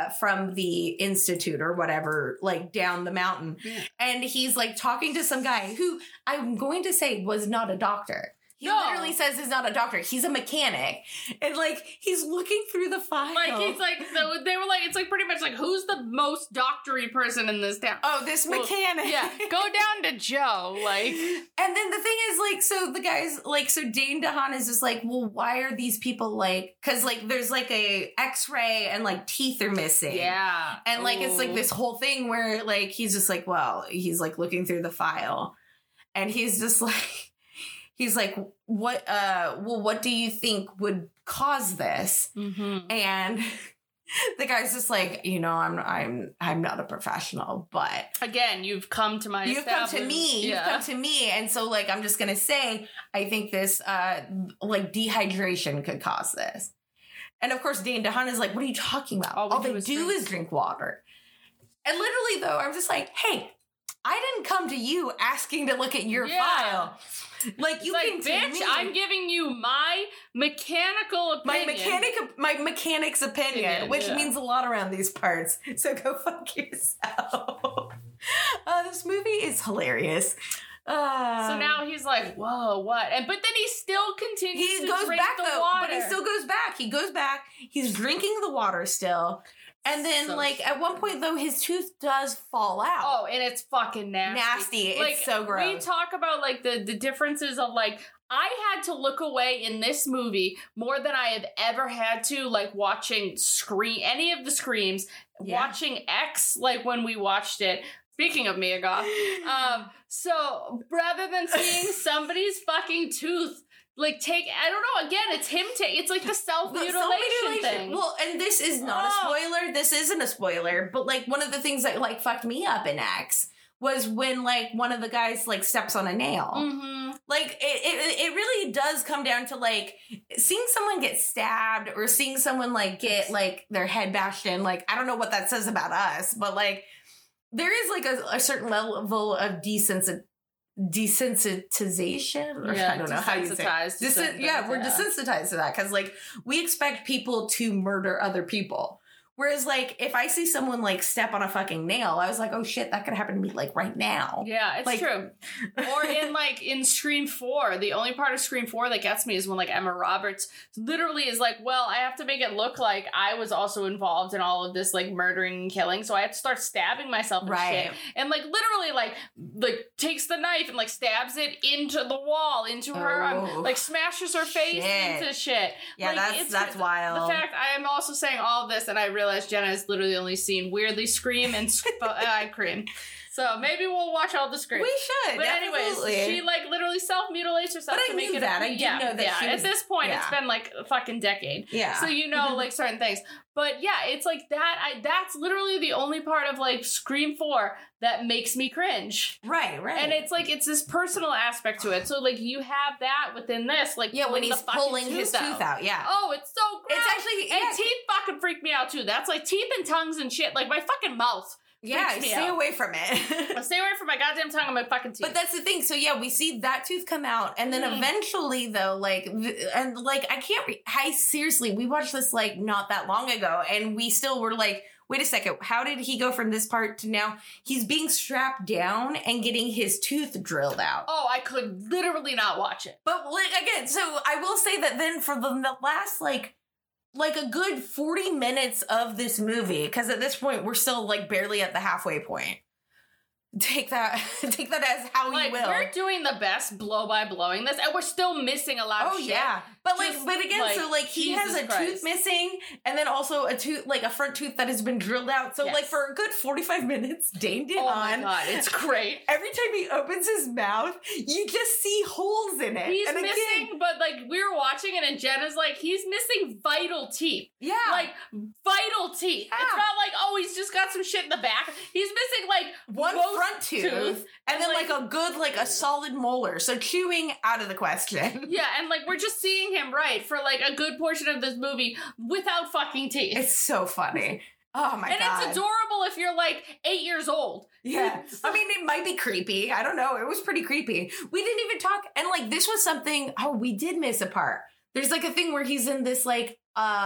institute or whatever, like down the mountain, and he's like talking to some guy who I'm going to say was not a doctor. He literally says he's not a doctor. He's a mechanic. And, like, he's looking through the file. Like, he's like, so they were like, it's like pretty much like, who's the most doctory person in this town? Oh, this mechanic. Yeah. Go down to Joe. Like. And then the thing is, like, so the guys, like, so Dane DeHaan is just like, well, why are these people, like, because, like, there's, like, a x-ray and, like, teeth are missing. Yeah. And, like, it's, like, this whole thing where, like, he's just like, well, he's, like, looking through the file. And he's just like... He's like, what, what do you think would cause this? Mm-hmm. And the guy's just like, you know, I'm not a professional, but again, you've come to me. You've come to me. And so like, I'm just going to say, I think this, like dehydration could cause this. And of course, Dane DeHaan is like, what are you talking about? All they do is drink water. And literally though, I'm just like, hey, I didn't come to you asking to look at your file. Like, you can bitch, me. I'm giving you my mechanical opinion. My mechanic's opinion, which means a lot around these parts. So go fuck yourself. This movie is hilarious. So now he's like, whoa, what? But then he still continues to drink the water. But he still goes back. He goes back. He's drinking the water still. And then, at one point, though, his tooth does fall out. Oh, and it's fucking nasty. Like, it's so gross. We talk about, like, the differences of, like, I had to look away in this movie more than I have ever had to, like, watching any of the Screams, watching X, like, when we watched it. Speaking of Mia Goth. So, rather than seeing somebody's fucking tooth... Like, I don't know, again, it's him it's like the self-mutilation thing. Well, and this is not a spoiler, this isn't a spoiler, but, like, one of the things that, like, fucked me up in X was when, like, one of the guys, like, steps on a nail. Mm-hmm. Like, it really does come down to, like, seeing someone get stabbed or seeing someone, like, get, like, their head bashed in. Like, I don't know what that says about us, but, like, there is, like, a certain level of desensitization, or I don't know how you say it. We're desensitized to that because like we expect people to murder other people, whereas like if I see someone like step on a fucking nail, I was like, oh shit, that could happen to me like right now. Yeah, it's like, true. Or in Scream 4, the only part of Scream 4 that gets me is when like Emma Roberts literally is like, well, I have to make it look like I was also involved in all of this like murdering and killing, so I have to start stabbing myself and shit. And like literally like takes the knife and like stabs it into the wall, into her like smashes her face into shit. Yeah, like, that's wild. The fact I am also saying all of this and I realize Jenna has literally only seen Weirdly Scream and Eye Cream. So maybe we'll watch all the Screams. We should. But absolutely. Anyways, she like literally self-mutilates herself to make it. I do know that. At this point, it's been like a fucking decade. Yeah. So you know like certain things. But yeah, it's like that. That's literally the only part of like Scream 4 that makes me cringe. Right. And it's like it's this personal aspect to it. So like you have that within this, like when he's pulling his tooth out. Yeah. Oh, it's so gross. It's actually and teeth fucking freak me out too. That's like teeth and tongues and shit. Like my fucking mouth. Yeah, stay away from it. Stay away from my goddamn tongue and my fucking teeth. But that's the thing. So yeah, we see that tooth come out, and then eventually, though, like, and like, I seriously, we watched this like not that long ago, and we still were like, wait a second, how did he go from this part to now he's being strapped down and getting his tooth drilled out? Oh, I could literally not watch it. But like, again, so I will say that then for the last like a good 40 minutes of this movie, because at this point we're still like barely at the halfway point. Take that as how you will. We're doing the best blow by blowing this, and we're still missing a lot of shit. Oh yeah, but Just, again, so like he has a tooth missing, and then also a tooth, like a front tooth that has been drilled out. So like for a good 45 minutes, Dane DeHaan. Oh my god, it's great. Every time he opens his mouth, you just see holes in it. He's missing, but like we were watching it, and Jenna's like, he's missing vital teeth. Yeah, like vital teeth. Yeah. It's not like, oh, he's just got some shit in the back. He's missing like one front tooth, and then like a good, like a solid molar. So chewing out of the question. Yeah, and like we're just seeing him right for like a good portion of this movie without fucking teeth. It's so funny. Oh my god. And it's adorable if you're like 8 years old. Yeah. I mean, it might be creepy. I don't know. It was pretty creepy. We didn't even talk. And like, this was something, we did miss a part. There's like a thing where he's in this like,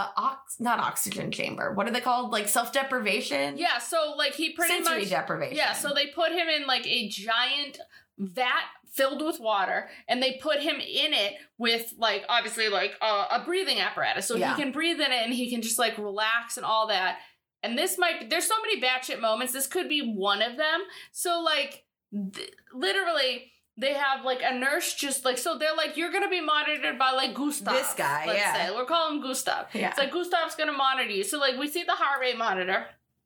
not oxygen chamber. What are they called? Like self-deprivation? Yeah. So like he pretty sensory much. deprivation. Yeah. So they put him in like a giant vat filled with water, and they put him in it with like obviously like a breathing apparatus, so he can breathe in it and he can just like relax and all that. And this there's so many batshit moments. This could be one of them. So like literally they have like a nurse just like, so they're like, you're gonna be monitored by like Gustav. This guy, let's say. We're calling him Gustav. Yeah. It's like Gustav's gonna monitor you. So like we see the heart rate monitor.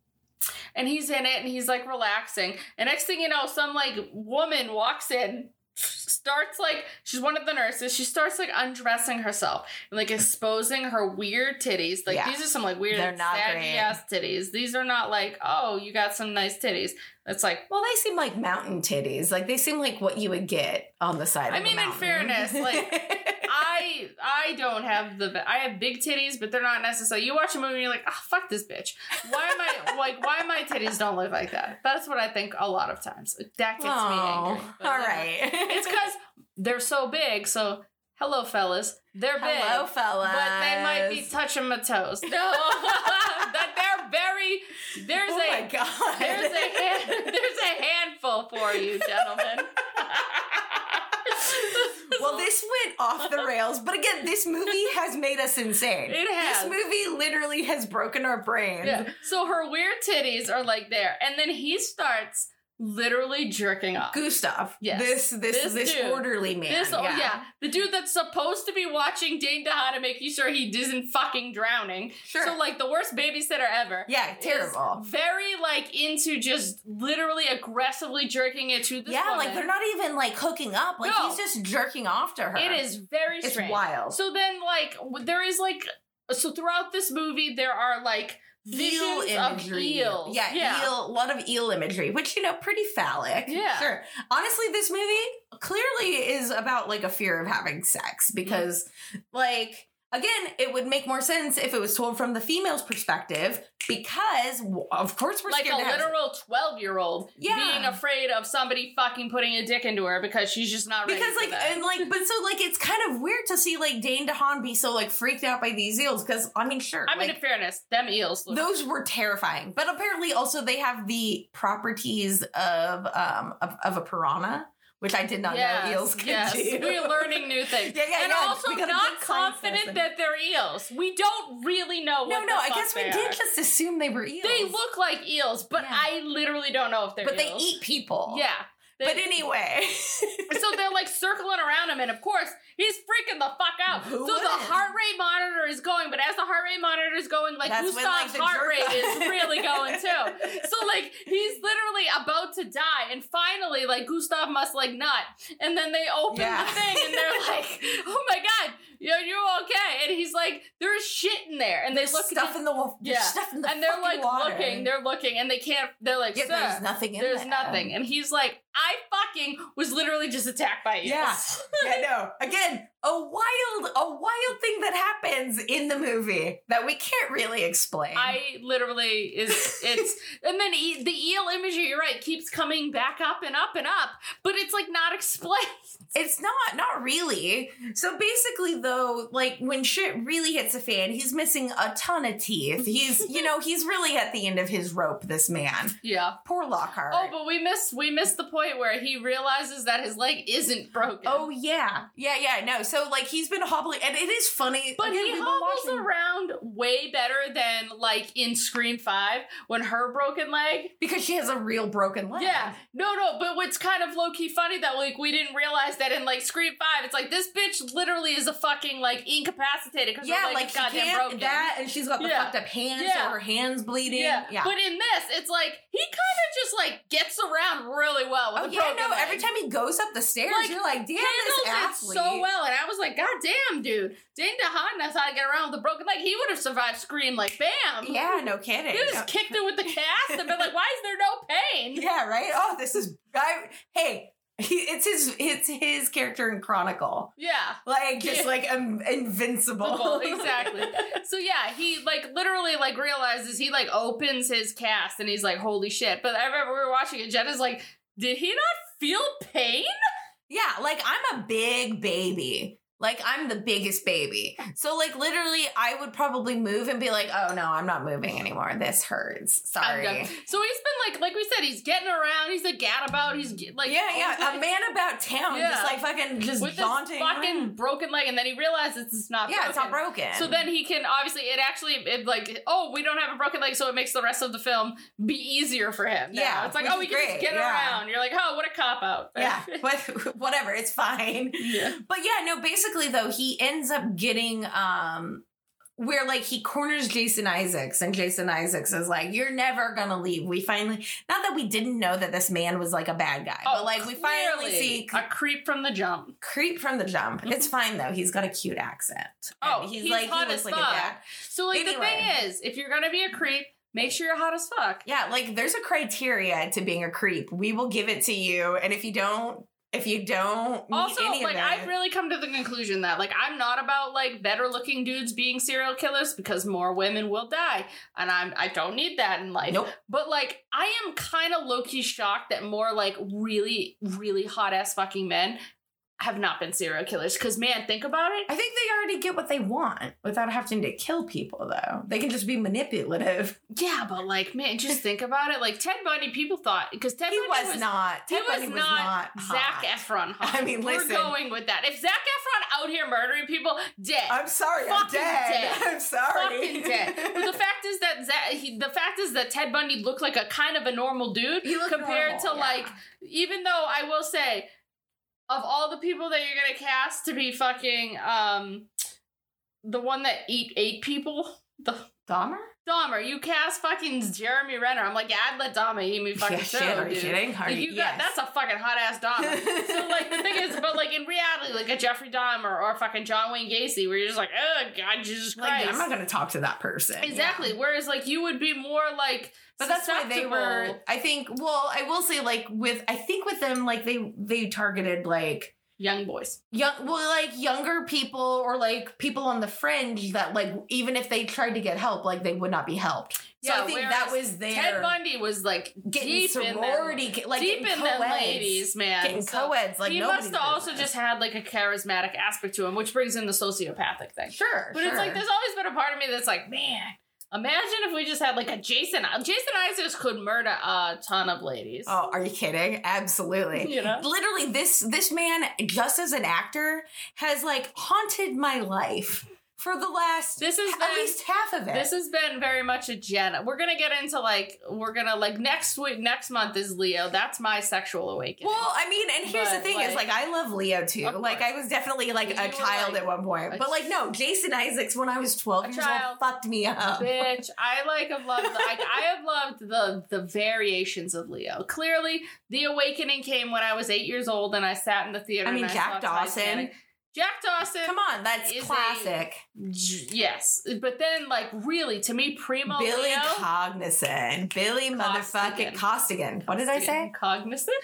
And he's in it and he's like relaxing. And next thing you know, some like woman walks in, starts like, she's one of the nurses, she starts like undressing herself and like exposing her weird titties. Like these are some like weird saggy ass titties. These are not like, oh, you got some nice titties. It's like, well, they seem like mountain titties. Like they seem like what you would get on the side of the mountain. I mean, in fairness, like I don't have I have big titties, but they're not necessarily. You watch a movie and you're like, oh, fuck this bitch. Why my titties don't look like that? That's what I think a lot of times. That gets me angry. But all right. It's because they're so big, so hello fellas. They're big. Hello fellas. But they might be touching my toes. No. That they're very my god. There's a handful for you, gentlemen. Well, this went off the rails, but again, this movie has made us insane. It has. This movie literally has broken our brains. Yeah. So her weird titties are like there, and then he starts literally jerking off. Gustav. Yes. This dude. orderly man. The dude that's supposed to be watching Dane DeHaan and making sure he isn't fucking drowning. Sure. So like the worst babysitter ever. Yeah, terrible. Very like into just literally aggressively jerking it to this woman. Like they're not even like hooking up. Like he's just jerking off to her. It is very strange. It's wild. So then like there is like, so throughout this movie there are like eel imagery. Eels. Yeah, eel, a lot of eel imagery, which, pretty phallic. Yeah. Sure. Honestly, this movie clearly is about like a fear of having sex because like, again, it would make more sense if it was told from the female's perspective because, of course, we're like scared a to have literal 12-year-old being afraid of somebody fucking putting a dick into her because she's just not ready because for like that. and like, but so like it's kind of weird to see like Dane DeHaan be so like freaked out by these eels because I mean, sure, I mean, in fairness, them eels look those were terrifying, but apparently also they have the properties of a piranha. Which I did not know eels could do. We're learning new things. And also not confident that they're eels. We don't really know what I guess we did just assume they were eels. They look like eels, but I literally don't know if they're eels. But eels. they eat people. Yeah. But anyway. So they're like circling around him, and of course, he's freaking the fuck out. So the heart rate monitor is going, but as the heart rate monitor is going, like Gustav's heart rate is really going too. So like he's literally about to die, and finally, like Gustav must like nut, and then they open the thing, and they're like, "Oh my god, you're okay?" And he's like, "There's shit in there," and they look stuff in the stuff in the and they're like water. they're looking, and they can't. They're like, "Sir, there's nothing in there. There's nothing," and he's like, "I fucking was literally just attacked by eels." Yeah, no. Again, a wild thing that happens in the movie that we can't really explain. I literally it's and then the eel imagery, you're right, keeps coming back up and up, but it's like not explained. It's not really. So basically, So, like, when shit really hits the fan, he's missing a ton of teeth. He's, he's really at the end of his rope, this man. Yeah. Poor Lockhart. Oh, but we missed the point where he realizes that his leg isn't broken. Oh, yeah. Yeah, no. So, like, he's been hobbling, and it is funny. But Again, he hobbles around way better than, like, in Scream 5, when her broken leg. Because she has a real broken leg. Yeah. No, but what's kind of low-key funny that, like, we didn't realize that in, like, Scream 5, it's like, this bitch literally is a fucking, like, incapacitated because her leg is goddamn broken. That, and she's got the fucked up hands, so her hands bleeding. Yeah. But in this, it's like, he kind of just, like, gets around really well with a broken leg. Every time he goes up the stairs, like, you're like, damn, this athlete. so well, and I was like, god damn, dude. Dane DeHaan knows how to get around with a broken leg. He would have survived Scream, like, bam. Yeah, no kidding. He just kicked it with the cast and been like, why is there no pain? Yeah, right? Oh, this is... it's his character in Chronicle. Yeah. Like, just, like, invincible. Exactly. So, yeah, he, like, literally, like, realizes he, like, opens his cast and he's like, holy shit. But I remember we were watching it, Jenna's like, did he not feel pain? Yeah, like, I'm a big baby. Like, I'm the biggest baby. So, like, literally, I would probably move and be like, oh, no, I'm not moving anymore. This hurts. Sorry. So he's been, like we said, he's getting around. He's a gadabout. He's, like... Yeah. A man about town. Yeah. Just, like, fucking just with daunting. With this fucking broken leg. And then he realizes it's not broken. Yeah, it's not broken. So then he can, obviously, we don't have a broken leg, so it makes the rest of the film be easier for him. Yeah. It's like, we can just get around. You're like, oh, what a cop-out. Yeah. But whatever. It's fine. Yeah. But, yeah, no, basically, though, he ends up getting where, like, he corners Jason Isaacs, and Jason Isaacs is like, you're never gonna leave. We finally, not that we didn't know that this man was, like, a bad guy, but, like, we finally see a creep from the jump. It's fine, though. He's got a cute accent. Oh, he's like, hot he as looks fuck. like a dad. So, like, the thing is, if you're gonna be a creep, make sure you're hot as fuck. Yeah, like, there's a criteria to being a creep. We will give it to you, and if you don't also, any like, of that, I've really come to the conclusion that, like, I'm not about, like, better looking dudes being serial killers because more women will die, and I don't need that in life. Nope. But, like, I am kind of low-key shocked that more, like, really, really hot ass fucking men have not been serial killers. Because, man, think about it. I think they already get what they want without having to kill people, though. They can just be manipulative. Yeah, but, like, man, just think about it. Like, Ted Bundy, people thought, because Ted Bundy was not Zac Efron hot. I mean, listen. We're going with that. If Zac Efron out here murdering people, dead. I'm sorry, I'm dead. I'm sorry. Fucking dead. But the fact is that Ted Bundy looked like a kind of a normal dude compared to, like, even though I will say, of all the people that you're gonna cast to be fucking the one that ate people, the Dahmer, you cast fucking Jeremy Renner. I'm like, yeah, I'd let Dahmer eat me fucking dude. That's a fucking hot ass Dahmer. So, like, the thing is, but, like, in reality, like a Jeffrey Dahmer or fucking John Wayne Gacy, where you're just like, oh god, Jesus Christ. Like, I'm not gonna talk to that person. Exactly. Yeah. Whereas, like, you would be more like, but that's why they were. I think. Well, I will say, like, with them, like, they targeted, like, young boys. Younger people, or, like, people on the fringe that, like, even if they tried to get help, like, they would not be helped. So I think that was their... Ted Bundy was, like, getting sorority, deep in them ladies, man. Getting co-eds, like, he must have also just had, like, a charismatic aspect to him, which brings in the sociopathic thing. Sure, But it's like, there's always been a part of me that's like, man... Imagine if we just had, like, a Jason Isaacs could murder a ton of ladies. Oh, are you kidding? Absolutely. Literally, this man, just as an actor, has, like, haunted my life for the last at least half of it. This has been very much a Jenna. We're gonna get into, like, next month is Leo. That's my sexual awakening. Well, I mean, and here's the thing, like, is, like, I love Leo too. Like, I was definitely, like, a child at one point. But, like, no, Jason Isaacs, when I was 12 years old, fucked me up. Bitch, I have loved the variations of Leo. Clearly, the awakening came when I was 8 years old and I sat in the theater. I mean, Jack Dawson. Jack Dawson. Come on, that's classic. Yes. But then, like, really, to me, Primo Billy Leo. Billy motherfucking Costigan. What did I say? Cognizant,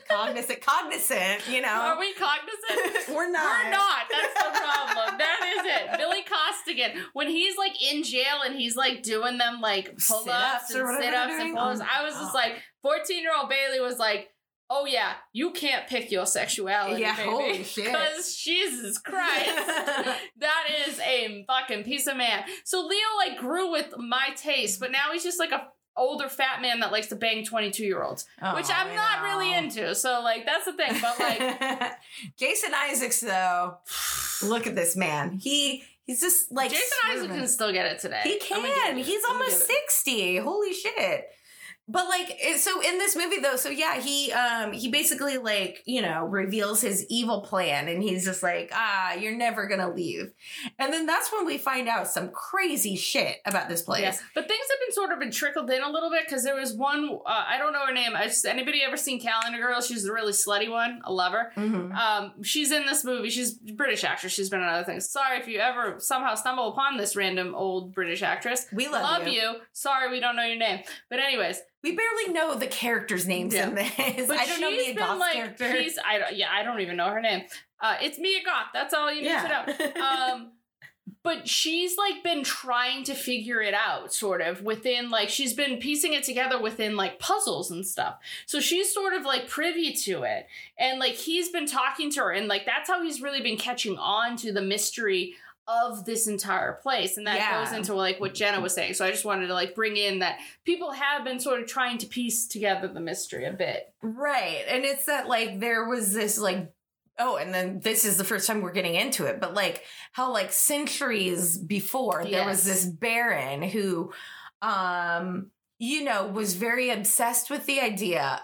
you know. Are we cognizant? We're not. That's the problem. That is it. Billy Costigan. When he's, like, in jail and he's, like, doing them, like, pull-ups and sit-ups and pull-ups, I was just like, 14-year-old Bailey was like, oh yeah, you can't pick your sexuality, Yeah, baby. holy shit. Because Jesus Christ, that is a fucking piece of man. So Leo like grew with my taste, but now he's just like a older fat man that likes to bang 22-year-olds, which I'm not really into. So like that's the thing. But like Jason Isaacs, though, look at this man. He's just like Jason Isaacs can still get it today. He can. He's almost 60. Holy shit. But like, so in this movie though, so yeah, he basically like, you know, reveals his evil plan, and he's just like, you're never gonna leave. And then that's when we find out some crazy shit about this place. Yes, but things have been sort of been trickled in a little bit, because there was one, I don't know her name. Anybody ever seen Calendar Girl? She's the really slutty one. I love her. Mm-hmm. She's in this movie. She's a British actress. She's been in other things. Sorry if you ever somehow stumble upon this random old British actress. We love you. Sorry we don't know your name. But anyways. We barely know the characters' names in this. But I don't know Mia Goth's character. I don't even know her name. It's Mia Goth. That's all you need to know. But she's like been trying to figure it out, sort of within like she's been piecing it together within like puzzles and stuff. So she's sort of like privy to it, and like he's been talking to her, and like that's how he's really been catching on to the mystery of this entire place. And that goes into like what Jenna was saying. So I just wanted to like bring in that people have been sort of trying to piece together the mystery a bit. Right. And it's that like there was this like, and then this is the first time we're getting into it, but like how like centuries before there was this baron who, you know, was very obsessed with the idea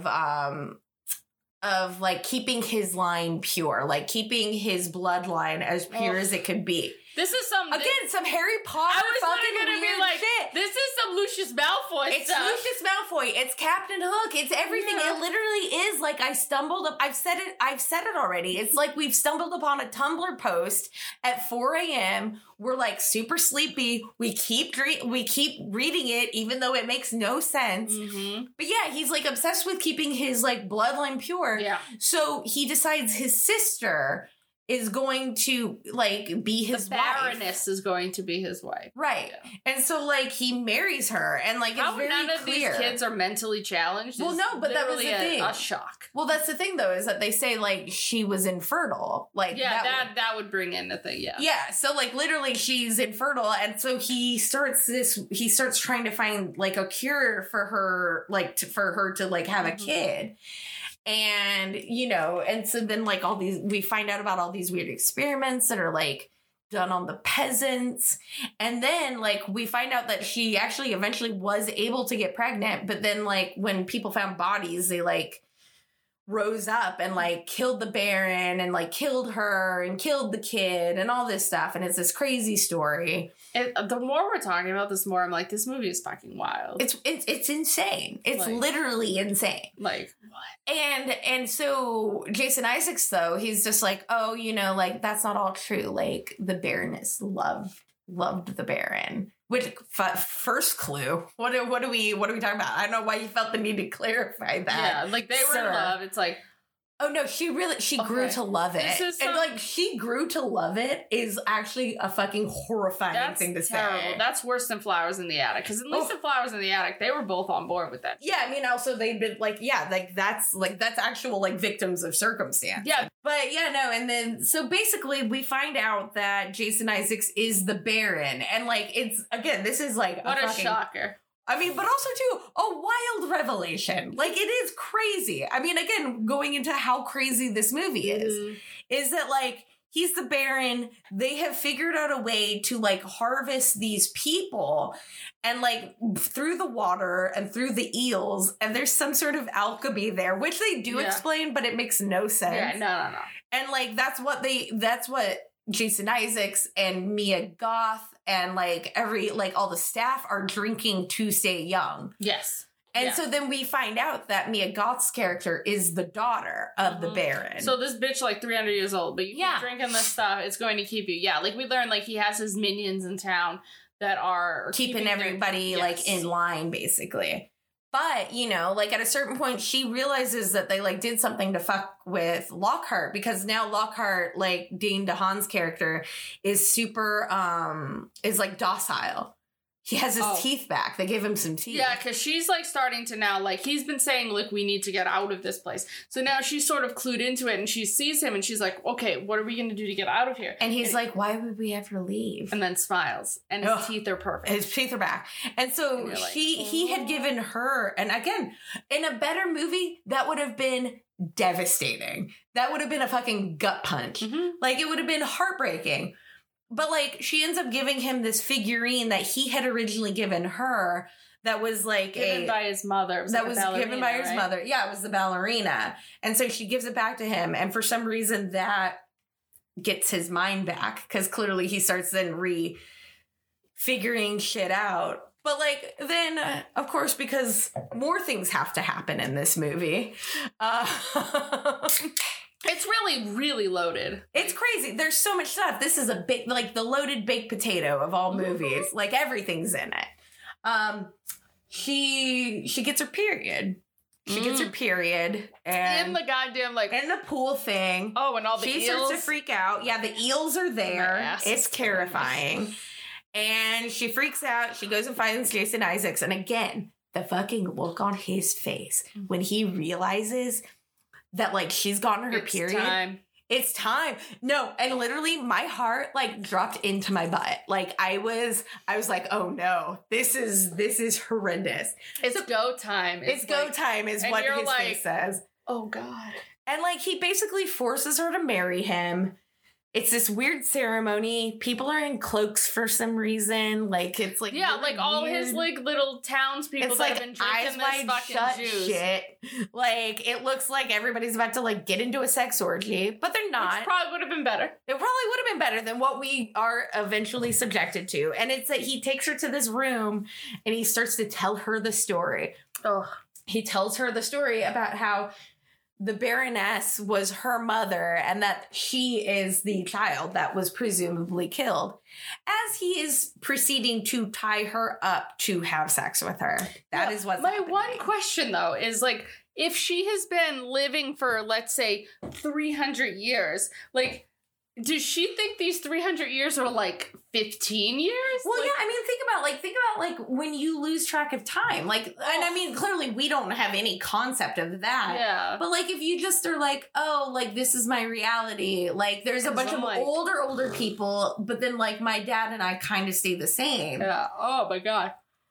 of like keeping his line pure, like keeping his bloodline as pure as it could be. This is some Harry Potter fucking weird be like, shit. This is some Lucius Malfoy It's stuff. Lucius Malfoy. It's Captain Hook. It's everything. Yeah. It literally is like I've said it already. It's like we've stumbled upon a Tumblr post at 4 a.m. We're like super sleepy. We keep reading it, even though it makes no sense. Mm-hmm. But yeah, he's like obsessed with keeping his like bloodline pure. Yeah. So he decides his sister is going to like be his wife. The Baroness is going to be his wife. Right. Yeah. And so like he marries her, and like it's very none of clear. These kids are mentally challenged. Well, no, but that was the thing. A shock. Well, that's the thing though, is that they say like she was infertile. Like that would bring in the thing, yeah. Yeah. So like literally she's infertile, and so he starts trying to find like a cure for her, like for her to like have a kid. And, you know, and so then like we find out about all these weird experiments that are like done on the peasants. And then like we find out that she actually eventually was able to get pregnant. But then like when people found bodies, they like rose up and like killed the Baron and like killed her and killed the kid and all this stuff. And it's this crazy story. The more we're talking about this, more I'm like, this movie is fucking wild. It's insane. It's like, literally insane. Like what? And so Jason Isaacs though, he's just like, oh, you know, like that's not all true. Like the Baroness loved the Baron. Which first clue? What are we talking about? I don't know why you felt the need to clarify that. Yeah, like they were in love. It's like, oh no, she grew to love it. And like she grew to love it is actually a fucking horrifying thing to say. That's worse than Flowers in the Attic. Because at least in Flowers in the Attic, they were both on board with that. Yeah, I mean, also they've been like, that's actual like victims of circumstance. Yeah. But yeah, no, and then so basically we find out that Jason Isaacs is the Baron. And like it's again, this is like what a shocker. I mean, but also too, a wild revelation. Like, it is crazy. I mean, again, going into how crazy this movie is that, like, he's the Baron. They have figured out a way to, like, harvest these people and, like, through the water and through the eels. And there's some sort of alchemy there, which they do explain, but it makes no sense. Yeah, no. And, like, that's what Jason Isaacs and Mia Goth and like all the staff are drinking to stay young. Yes. And so then we find out that Mia Goth's character is the daughter of the Baron. So this bitch like 300 years old, but you keep drinking this stuff, it's going to keep you. Yeah, like we learned like he has his minions in town that are keeping everybody like in line basically. But, you know, like at a certain point, she realizes that they like did something to fuck with Lockhart because now Lockhart, like Dane DeHaan's character, is super, is like docile. He has his teeth back. They gave him some teeth. Yeah, because she's like starting to now, like, he's been saying, look, we need to get out of this place. So now she's sort of clued into it, and she sees him, and she's like, okay, what are we going to do to get out of here? And he's like, why would we ever leave? And then smiles. And his teeth are perfect. His teeth are back. And so like, he had given her, and again, in a better movie, that would have been devastating. That would have been a fucking gut punch. Mm-hmm. Like, it would have been heartbreaking. But, like, she ends up giving him this figurine that he had originally given her that was, like, given by his mother. That was given by his mother. Yeah, it was the ballerina. And so she gives it back to him. And for some reason, that gets his mind back. Because clearly he starts then figuring shit out. But, like, then, of course, because more things have to happen in this movie. It's really, really loaded. It's crazy. There's so much stuff. This is a big, like, the loaded baked potato of all movies. Like, everything's in it. She gets her period. She gets her period. And in the goddamn, like... in the pool thing. Oh, and all the eels. She starts to freak out. Yeah, the eels are there. It's terrifying. And she freaks out. She goes and finds Jason Isaacs. And again, the fucking look on his face when he realizes that, like, she's gotten her period. It's time. No, and literally my heart, like, dropped into my butt. Like, I was like, oh no, this is horrendous. It's go time. It's go time is what his face says. Oh God. And, like, he basically forces her to marry him. It's this weird ceremony. People are in cloaks for some reason. Like, it's like, yeah, like all his like little townspeople that have been drinking this fucking juice. Shit. Like, it looks like everybody's about to, like, get into a sex orgy, but they're not. Which probably would have been better. It probably would have been better than what we are eventually subjected to. And it's that he takes her to this room and he starts to tell her the story. Oh, he tells her the story about how the Baroness was her mother and that she is the child that was presumably killed, as he is proceeding to tie her up to have sex with her. That is what's happening. One question, though, is, like, if she has been living for, let's say, 300 years, like, does she think these 300 years are, like, 15 years? Well, like, yeah, I mean, think about when you lose track of time. Like, and I mean, clearly we don't have any concept of that. Yeah. But, like, if you just are like, oh, like, this is my reality. Like, there's a bunch of like, older people, but then, like, my dad and I kind of stay the same. Yeah. Oh, my God.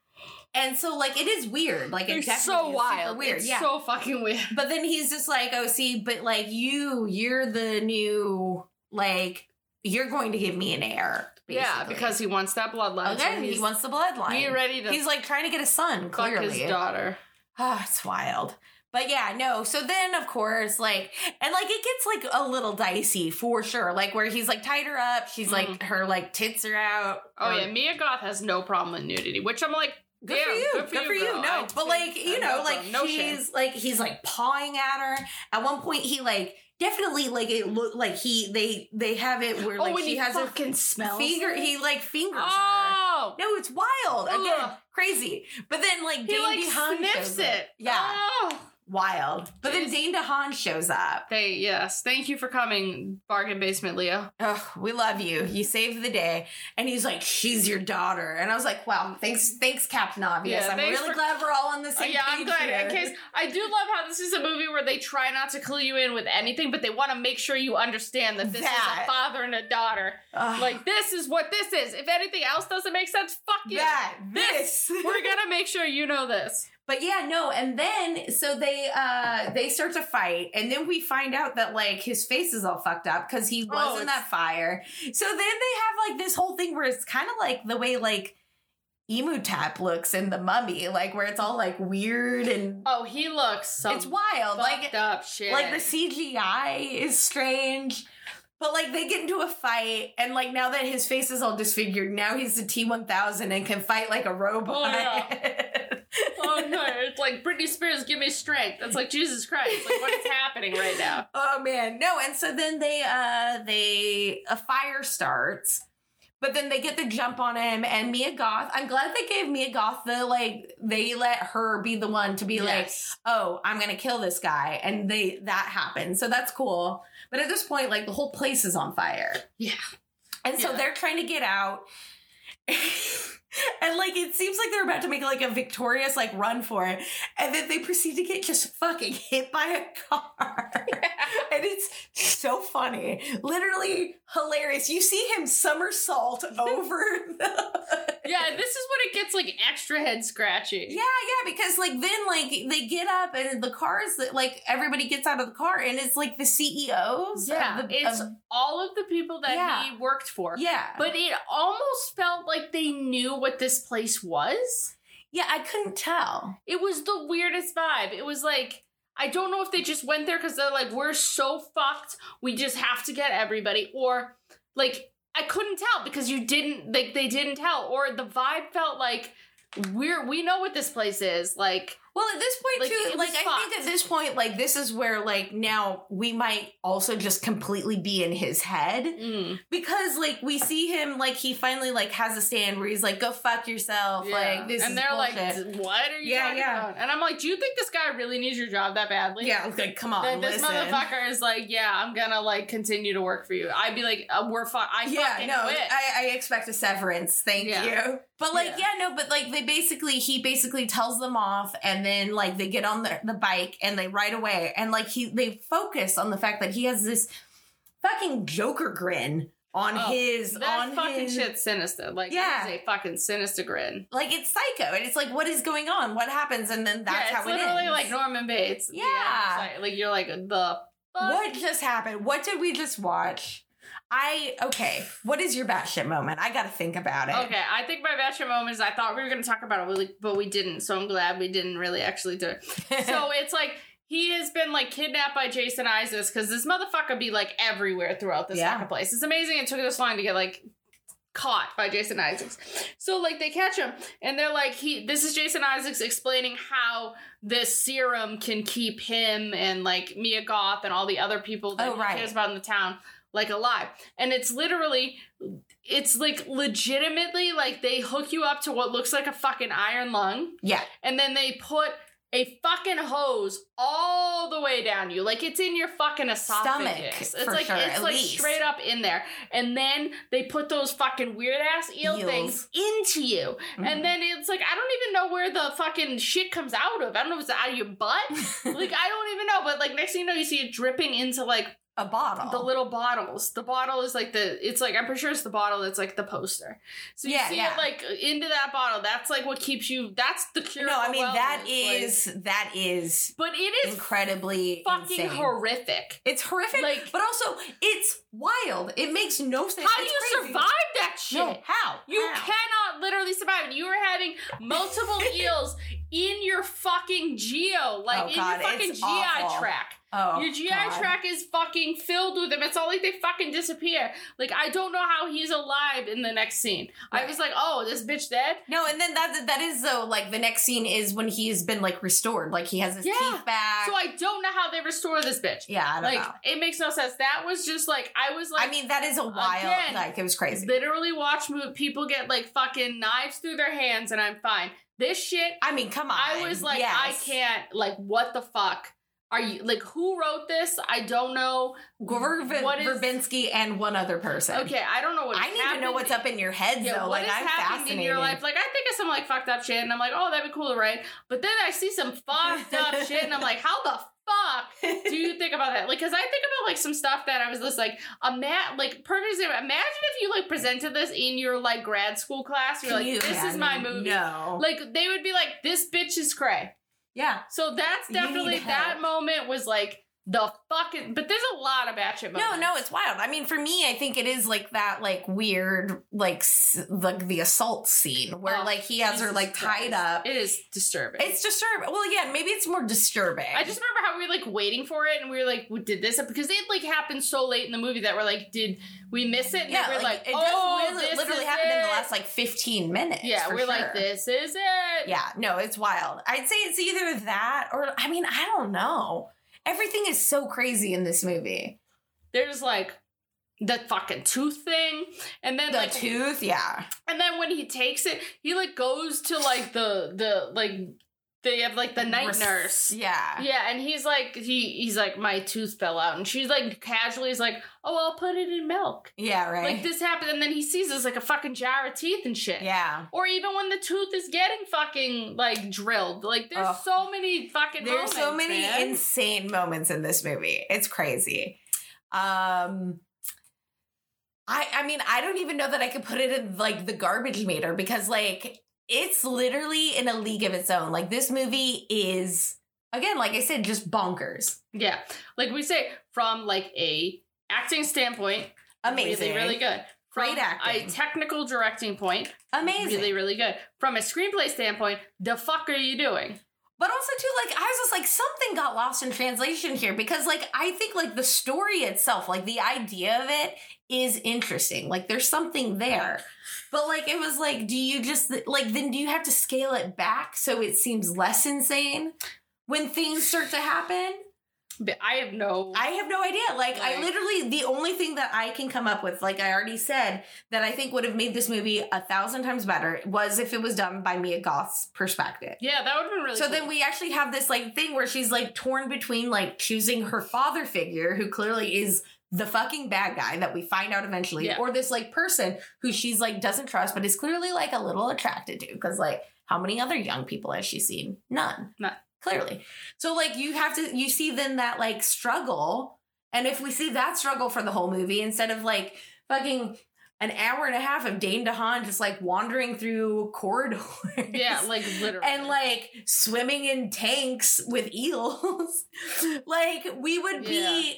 And so, like, it is weird. Like, it's so wild. Weird. It's so fucking weird. But then he's just like, oh, see, but, like, you're the new, like, you're going to give me an heir. Basically. Yeah, because he wants that bloodline. Again, he wants the bloodline. He's ready to. He's, like, trying to get a son, clearly. Fuck his daughter. Oh, it's wild. But yeah, no. So then, of course, like, and like, it gets like a little dicey for sure. Like, where he's like tied her up. She's like, her like tits are out. Oh, yeah. Mia Goth has no problem with nudity, which I'm like, Good for you. Girl. No, but like, you know, like, she's like, he's like pawing at her. At one point, he like, definitely like it looked like they have it where like she has a finger. He like fingers her. No, it's wild. Again, crazy. But then like Dane DeHaan sniffs it. Yeah. Oh. Wild. But then Dane DeHaan shows up. Yes. Thank you for coming, Bargain Basement Leo. Oh, we love you. You saved the day. And he's like, she's your daughter. And I was like, wow, thanks, Captain Obvious. I'm really glad we're all on the same page. Yeah, I'm glad. Here. In case, I do love how this is a movie where they try not to clue you in with anything, but they want to make sure you understand that this is a father and a daughter. Like, this is what this is. If anything else doesn't make sense, fuck you. This. We're going to make sure you know this. But yeah, no, and then so they start to fight, and then we find out that like his face is all fucked up because he was in that fire. So then they have like this whole thing where it's kind of like the way like Imhotep looks in The Mummy, like where it's all like weird and he looks so it's wild, like up shit. Like the CGI is strange. But, like, they get into a fight, and, like, now that his face is all disfigured, now he's the T-1000 and can fight like a robot. Oh, yeah. Oh, no. It's like, Britney Spears, give me strength. It's like, Jesus Christ. Like, what is happening right now? Oh, man. No, and so then a fire starts, but then they get the jump on him, and Mia Goth, I'm glad they gave Mia Goth they let her be the one to be like, oh, I'm going to kill this guy, and that happened. So that's cool. But at this point, like, the whole place is on fire. Yeah. And so they're trying to get out. And like it seems like they're about to make like a victorious like run for it, and then they proceed to get just fucking hit by a car. And it's so funny, literally hilarious. You see him somersault over the Yeah, this is when it gets like extra head scratchy. yeah, because like then like they get up and the cars that like everybody gets out of the car and it's like the CEOs. Yeah, it's all of the people that he worked for. Yeah. But it almost felt like they knew what this place was. Yeah, I couldn't tell. It was the weirdest vibe. It was like, I don't know if they just went there because they're like, we're so fucked, we just have to get everybody. Or like, I couldn't tell because they didn't tell. Or the vibe felt like, we know what this place is. Like, well, at this point, like, too, like, I think at this point, like, this is where, like, now we might also just completely be in his head. Because, like, we see him, like, he finally, like, has a stand where he's like, go fuck yourself. Yeah. Like, this and is they're bullshit. like, what are you talking about? And I'm like, do you think this guy really needs your job that badly? Yeah, like, come on, Then this listen. motherfucker is like, yeah, I'm gonna, like, continue to work for you. I'd be like, I fucking quit. I expect a severance. Thank you. But like, but like he basically tells them off, and then like they get on the bike and they ride away, and like they focus on the fact that he has this fucking Joker grin on his shit's sinister. Like, it is a fucking sinister grin. Like, it's psycho, and it's like, what is going on? What happens? And then that's how it ends. It's literally like Norman Bates. Yeah. Like, you're like, the fuck? What just happened? What did we just watch? What is your batshit moment? I gotta think about it. Okay, I think my batshit moment is I thought we were gonna talk about it, but we didn't, so I'm glad we didn't really actually do it. So it's like, he has been like kidnapped by Jason Isaacs because this motherfucker be like everywhere throughout this fucking place. It's amazing it took this long to get like caught by Jason Isaacs. So like they catch him and they're like, this is Jason Isaacs explaining how this serum can keep him and like Mia Goth and all the other people that he cares about in the town like alive. And it's like legitimately like they hook you up to what looks like a fucking iron lung. Yeah. And then they put a fucking hose all the way down you. Like, it's in your fucking esophagus. It's like, sure, it's like least. Straight up in there. And then they put those fucking weird ass eel things into you. Mm-hmm. And then it's like, I don't even know where the fucking shit comes out of. I don't know if it's out of your butt. Like, I don't even know. But like, next thing you know, you see it dripping into like a bottle. The little bottles. The bottle is like it's like, I'm pretty sure it's the bottle that's like the poster. So you see it like into that bottle. That's like what keeps you, that's the cure. No, I mean, that is but it is incredibly fucking insane. Horrific. It's horrific, like, but also it's wild. It makes no sense. How do you survive that shit? No, how? You cannot literally survive. You are having multiple eels in your fucking geo, like in your fucking GI tract. Oh, your GI tract is fucking filled with them. It's all like they fucking disappear. Like, I don't know how he's alive in the next scene. Right. I was like, oh, this bitch dead? No, and then that is though, like, the next scene is when he's been like restored. Like, he has his teeth back. So I don't know how they restore this bitch. Yeah, I don't know. It makes no sense. That was just like, I was like, I mean, that is a wild, again, like, it was crazy. Literally watch people get like fucking knives through their hands and I'm fine. This shit, I mean, come on. I was like, I can't, like, what the fuck? Are you, like, who wrote this? I don't know. Verbinski and one other person. Okay, I don't know what I need to know what's up in your head, though. Like, I'm fascinated. In your life? Like, I think of some, like, fucked up shit, and I'm like, oh, that'd be cool to write. But then I see some fucked up shit, and I'm like, how the fuck do you think about that? Like, because I think about, like, some stuff that I was just like, perfect example. Imagine if you, like, presented this in your, like, grad school class. You're like, this is my movie. No. Like, they would be like, this bitch is cray. Yeah. So that's definitely, that moment was like, the fucking, but there's a lot of batshit moments. No, it's wild. I mean, for me, I think it is like that, like, weird, like the assault scene where like he has her like tied up. It is disturbing. It's disturbing. Well, yeah, maybe it's more disturbing. I just remember how we were like waiting for it and we were like, did this, because it like happened so late in the movie that we're like, did we miss it? And yeah, we're like, it does literally happen in the last like 15 minutes. Yeah, we're like, this is it. Yeah, no, it's wild. I'd say it's either that or, I mean, I don't know. Everything is so crazy in this movie. There's like the fucking tooth thing, and then the tooth, yeah. And then when he takes it, he like goes to like the they have like the night nurse. Yeah. Yeah, and he's like, he's like, my tooth fell out. And she's like, casually is like, oh, I'll put it in milk. Yeah, right. Like, this happened, and then he sees this like a fucking jar of teeth and shit. Yeah. Or even when the tooth is getting fucking, like, drilled. Like, there's so many fucking There's moments, so many man. insane moments in this movie. It's crazy. I mean, I don't even know that I could put it in, like, the garbage meter because, like, it's literally in a league of its own. Like, this movie is, again, like I said, just bonkers. Yeah. Like we say, from, like, a acting standpoint, Amazing. really, really good. From Great acting. a technical directing point, Amazing. really, really good. From a screenplay standpoint, the fuck are you doing? But also, too, like, I was just like, something got lost in translation here because, like, I think, like, the story itself, like, the idea of it is interesting. Like, there's something there. But, like, it was like, do you just, like, then do you have to scale it back so it seems less insane when things start to happen? But I have no idea. Like, I literally, the only thing that I can come up with, like I already said, that I think would have made this movie 1,000 times better was if it was done by Mia Goth's perspective. Yeah, that would have been really So cool. then we actually have this, like, thing where she's, like, torn between, like, choosing her father figure, who clearly is the fucking bad guy that we find out eventually, or this, like, person who she's, like, doesn't trust, but is clearly, like, a little attracted to. Because, like, how many other young people has she seen? None. Clearly. So, like, you see then that, like, struggle. And if we see that struggle for the whole movie, instead of, like, fucking an hour and a half of Dane DeHaan just, like, wandering through corridors. Yeah, like, literally. And, like, swimming in tanks with eels. Like, we'd be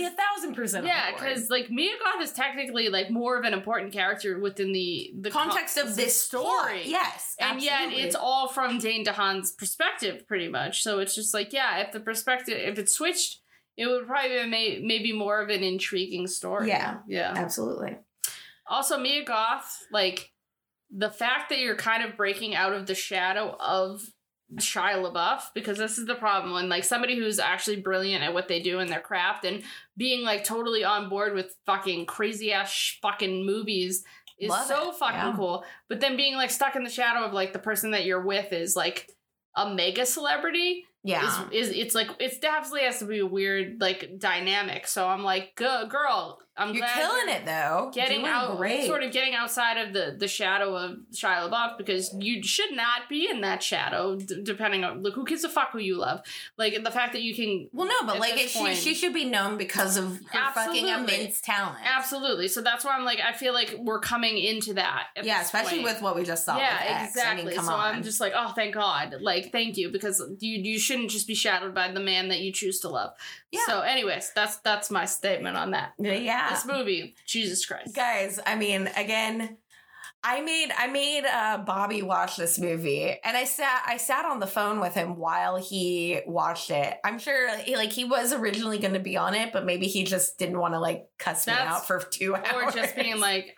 1,000% Yeah, because, like, Mia Goth is technically, like, more of an important character within the context of this story. Yes, and absolutely. yet it's all from Dane DeHaan's perspective, pretty much. So it's just like, yeah, if it switched, it would probably be maybe more of an intriguing story. Yeah, yeah, absolutely. Also, Mia Goth, like, the fact that you're kind of breaking out of the shadow of Shia LaBeouf, because this is the problem when, like, somebody who's actually brilliant at what they do in their craft and being, like, totally on board with fucking crazy ass fucking movies is fucking cool. But then being, like, stuck in the shadow of, like, the person that you're with is, like, a mega celebrity. Yeah, it's like, it definitely has to be a weird, like, dynamic. So I'm like, girl, I'm you're glad killing it though. Getting Doing out, great. sort of getting outside of the shadow of Shia LaBeouf, because you should not be in that shadow. Depending on, look, who gives a fuck who you love? Like, the fact that you can. Well, no, but, like, she should be known because of her fucking immense talent. Absolutely. So that's why I'm like, I feel like we're coming into that. Yeah, especially with what we just saw. Yeah, with X. exactly. I mean, come so on. I'm just like, oh, thank God. Like, thank you, because you shouldn't just be shadowed by the man that you choose to love. Yeah. So, anyways, that's my statement on that. Yeah. This movie, Jesus Christ, guys. I mean, again, I made Bobby watch this movie, and I sat on the phone with him while he watched it. I'm sure he was originally going to be on it, but maybe he just didn't want to, like, cuss me out for 2 hours, or just being like,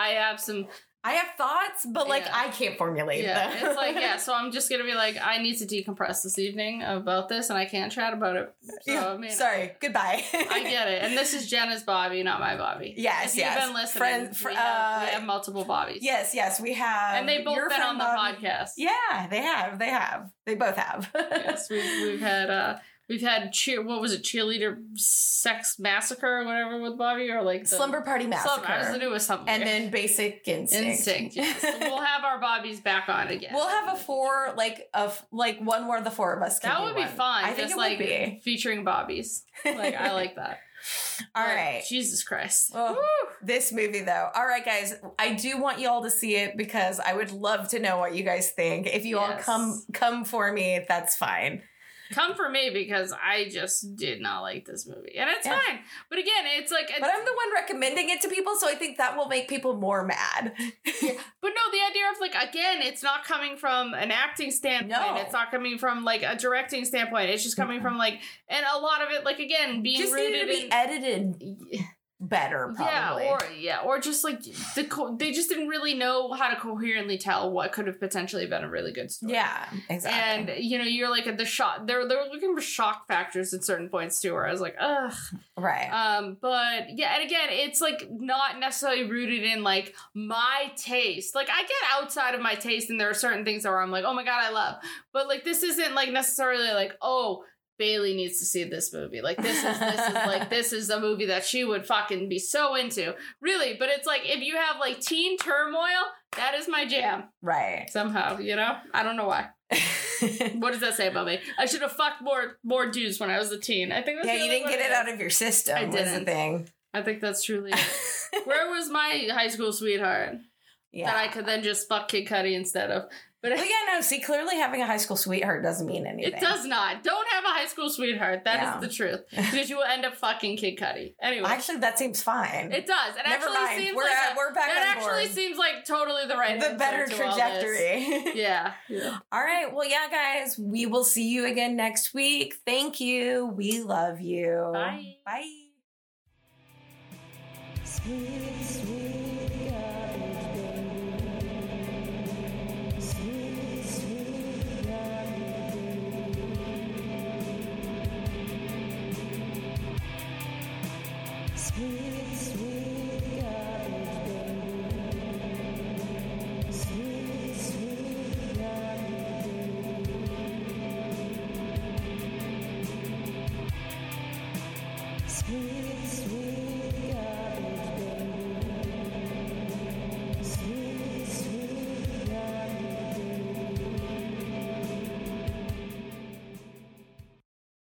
I have thoughts, but, like, I can't formulate them. It's like, yeah, so I'm just gonna be like, I need to decompress this evening about this, and I can't chat about it. So, I mean, sorry, goodbye. I get it. And this is Jenna's Bobby, not my Bobby. Yes, if you've been listening, we have multiple Bobbies. Yes, we have. And they both been on the podcast. Yeah, they have. They both have. Yes, we've had what was it, cheerleader sex massacre or whatever with Bobby, or like slumber party massacre. I knew it was something. And then basic instinct. Yes. So we'll have our Bobbies back on again. We'll have one where the four of us can. That would be fun. I think it would be featuring Bobbies. Like, I like that. All right. Jesus Christ. Oh, this movie, though. All right, guys. I do want you all to see it because I would love to know what you guys think. If you all come for me, that's fine. Come for me, because I just did not like this movie. And it's fine. But again, it's like... But I'm the one recommending it to people, so I think that will make people more mad. Yeah. But no, the idea of, like, again, it's not coming from an acting standpoint. No. It's not coming from, like, a directing standpoint. It's just coming from, like... And a lot of it, like, again, being just rooted needed to be edited better, probably. Or just like they just didn't really know how to coherently tell what could have potentially been a really good story. Yeah, exactly. And you're like at the shock. They're looking for shock factors at certain points too, where I was like, ugh. Right. But yeah, and again, it's like not necessarily rooted in like my taste. Like I get outside of my taste, and there are certain things where I'm like, oh my god, I love. But like this isn't like necessarily like, oh, Bailey needs to see this movie. Like this is a movie that she would fucking be so into. Really, but it's like if you have like teen turmoil, that is my jam. Right. Somehow, I don't know why. What does that say about me? I should have fucked more dudes when I was a teen. I think that's you didn't get it out of your system. I didn't. The thing. I think that's truly it. Where was my high school sweetheart? Yeah. That I could then just fuck Kid Cudi instead of. But see, clearly having a high school sweetheart doesn't mean anything. It does not. Don't have a high school sweetheart. That is the truth. Because you will end up fucking Kid Cudi. Anyway. Actually, that seems fine. It does. It Never actually mind. seems we're back that on board. actually seems like totally the right the better trajectory. Yeah. All right. Well, yeah, guys, we will see you again next week. Thank you. We love you. Bye. Bye. Sweet, sweet. Sweet